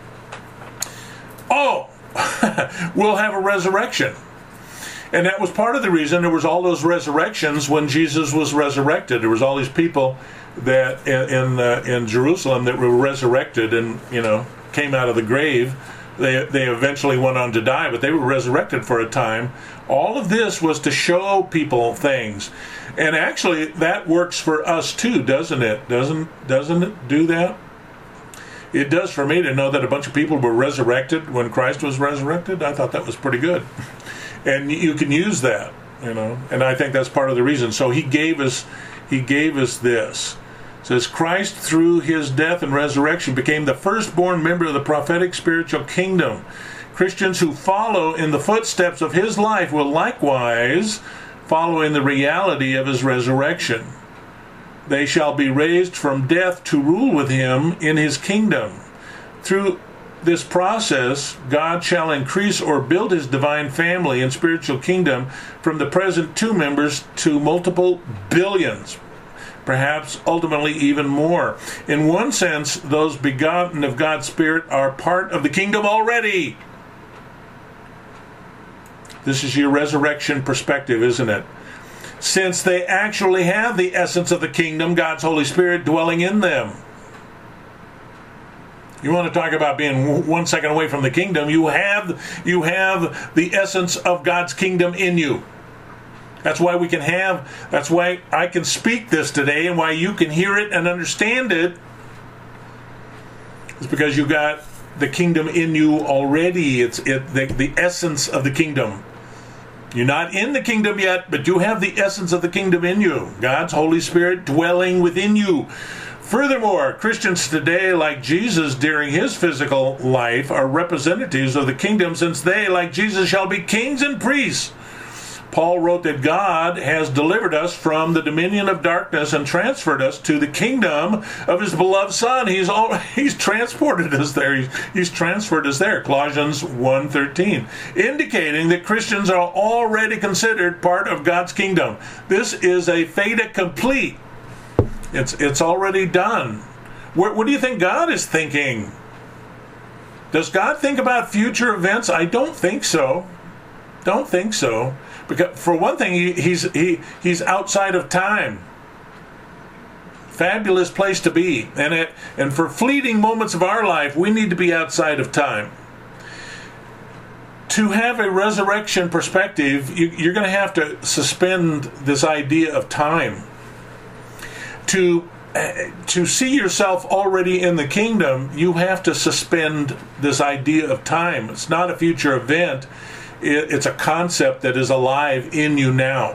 Oh, we'll have a resurrection. And that was part of the reason there was all those resurrections when Jesus was resurrected. There was all these people that in Jerusalem that were resurrected and came out of the grave. They eventually went on to die, but they were resurrected for a time. All of this was to show people things, and actually that works for us too, doesn't it? Doesn't it do that? It does for me to know that a bunch of people were resurrected when Christ was resurrected. I thought that was pretty good. And you can use that, and I think that's part of the reason. So he gave us this. It says, Christ through his death and resurrection became the firstborn member of the prophetic spiritual kingdom. Christians who follow in the footsteps of his life will likewise follow in the reality of his resurrection. They shall be raised from death to rule with him in his kingdom. Through this process, God shall increase or build his divine family and spiritual kingdom from the present 2 members to multiple billions, perhaps ultimately even more. In one sense, those begotten of God's Spirit are part of the kingdom already. This is your resurrection perspective, isn't it? Since they actually have the essence of the kingdom, God's Holy Spirit dwelling in them. You want to talk about being 1 second away from the kingdom? You have the essence of God's kingdom in you. That's why I can speak this today, and why you can hear it and understand it. It's because you got the kingdom in you already. It's the essence of the kingdom. You're not in the kingdom yet, but you have the essence of the kingdom in you. God's Holy Spirit dwelling within you. Furthermore, Christians today, like Jesus during his physical life, are representatives of the kingdom, since they, like Jesus, shall be kings and priests. Paul wrote that God has delivered us from the dominion of darkness and transferred us to the kingdom of his beloved Son. He's transported us there. He's transferred us there. Colossians 1:13, indicating that Christians are already considered part of God's kingdom. This is a fait accompli. It's already done. What do you think God is thinking? Does God think about future events? I don't think so. Don't think so. Because for one thing, he's outside of time. Fabulous place to be. And for fleeting moments of our life, we need to be outside of time. To have a resurrection perspective, you're going to have to suspend this idea of time. To see yourself already in the kingdom, you have to suspend this idea of time. It's not a future event. It's a concept that is alive in you now.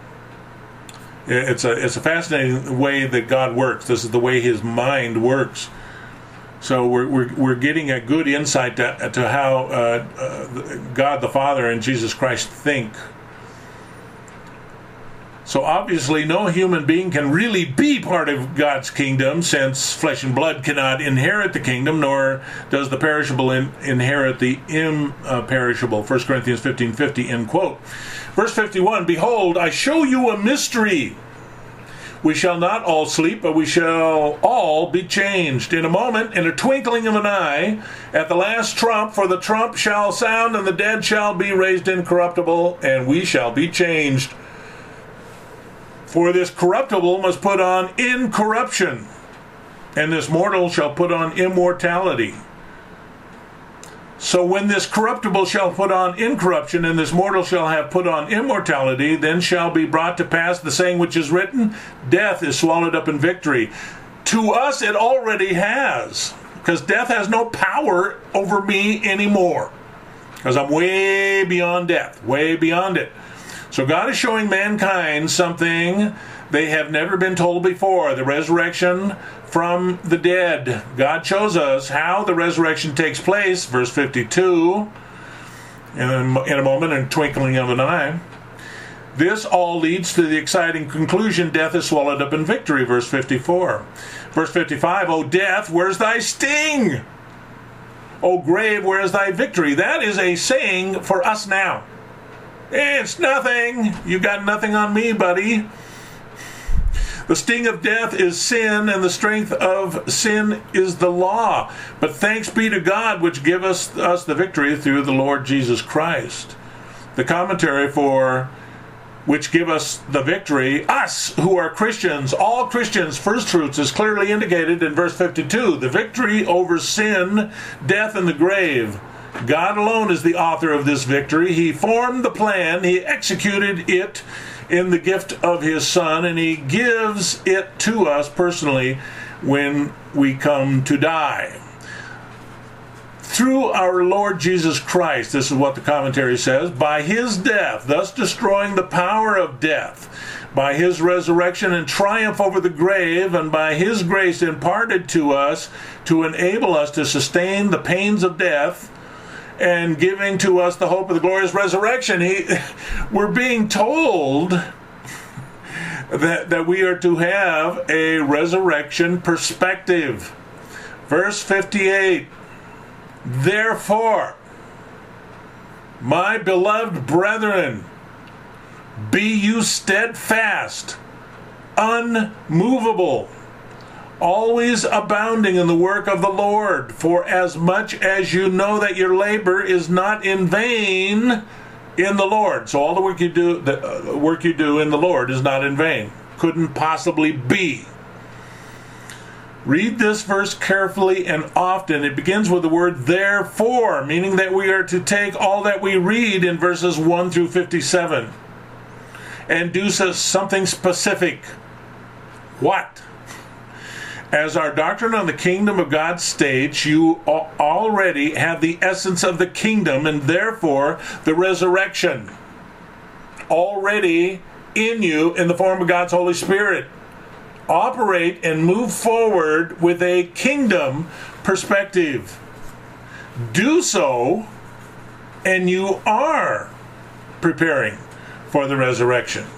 It's a fascinating way that God works. This is the way his mind works. So we're getting a good insight to how God the Father and Jesus Christ think. So obviously no human being can really be part of God's kingdom, since flesh and blood cannot inherit the kingdom, nor does the perishable inherit the imperishable. 1 Corinthians 15:50, end quote. Verse 51, behold, I show you a mystery. We shall not all sleep, but we shall all be changed. In a moment, in a twinkling of an eye, at the last trump, for the trump shall sound, and the dead shall be raised incorruptible, and we shall be changed. For this corruptible must put on incorruption, and this mortal shall put on immortality. So when this corruptible shall put on incorruption, and this mortal shall have put on immortality, then shall be brought to pass the saying which is written, death is swallowed up in victory. To us it already has, because death has no power over me anymore, because I'm way beyond death, way beyond it. So God is showing mankind something they have never been told before, the resurrection from the dead. God shows us how the resurrection takes place, verse 52, in a moment, in a twinkling of an eye. This all leads to the exciting conclusion, death is swallowed up in victory, verse 54. Verse 55, O death, where's thy sting? O grave, where is thy victory? That is a saying for us now. It's nothing. You got nothing on me, buddy. The sting of death is sin, and the strength of sin is the law. But thanks be to God, which giveth us the victory through the Lord Jesus Christ. The commentary for which give us the victory, us who are Christians, all Christians, first fruits, is clearly indicated in verse 52. The victory over sin, death, and the grave. God alone is the author of this victory. He formed the plan. He executed it in the gift of his Son, and he gives it to us personally when we come to die. Through our Lord Jesus Christ, this is what the commentary says, by his death, thus destroying the power of death, by his resurrection and triumph over the grave, and by his grace imparted to us to enable us to sustain the pains of death, and giving to us the hope of the glorious resurrection. We're being told that we are to have a resurrection perspective. Verse 58, therefore, my beloved brethren, be you steadfast, unmovable, always abounding in the work of the Lord, for as much as you know that your labor is not in vain in the Lord. So all the work you do in the Lord is not in vain. Couldn't possibly be. Read this verse carefully and often. It begins with the word therefore, meaning that we are to take all that we read in verses 1 through 57 and do something specific. What? As our doctrine on the kingdom of God states, you already have the essence of the kingdom, and therefore the resurrection already in you in the form of God's Holy Spirit. Operate and move forward with a kingdom perspective. Do so, and you are preparing for the resurrection.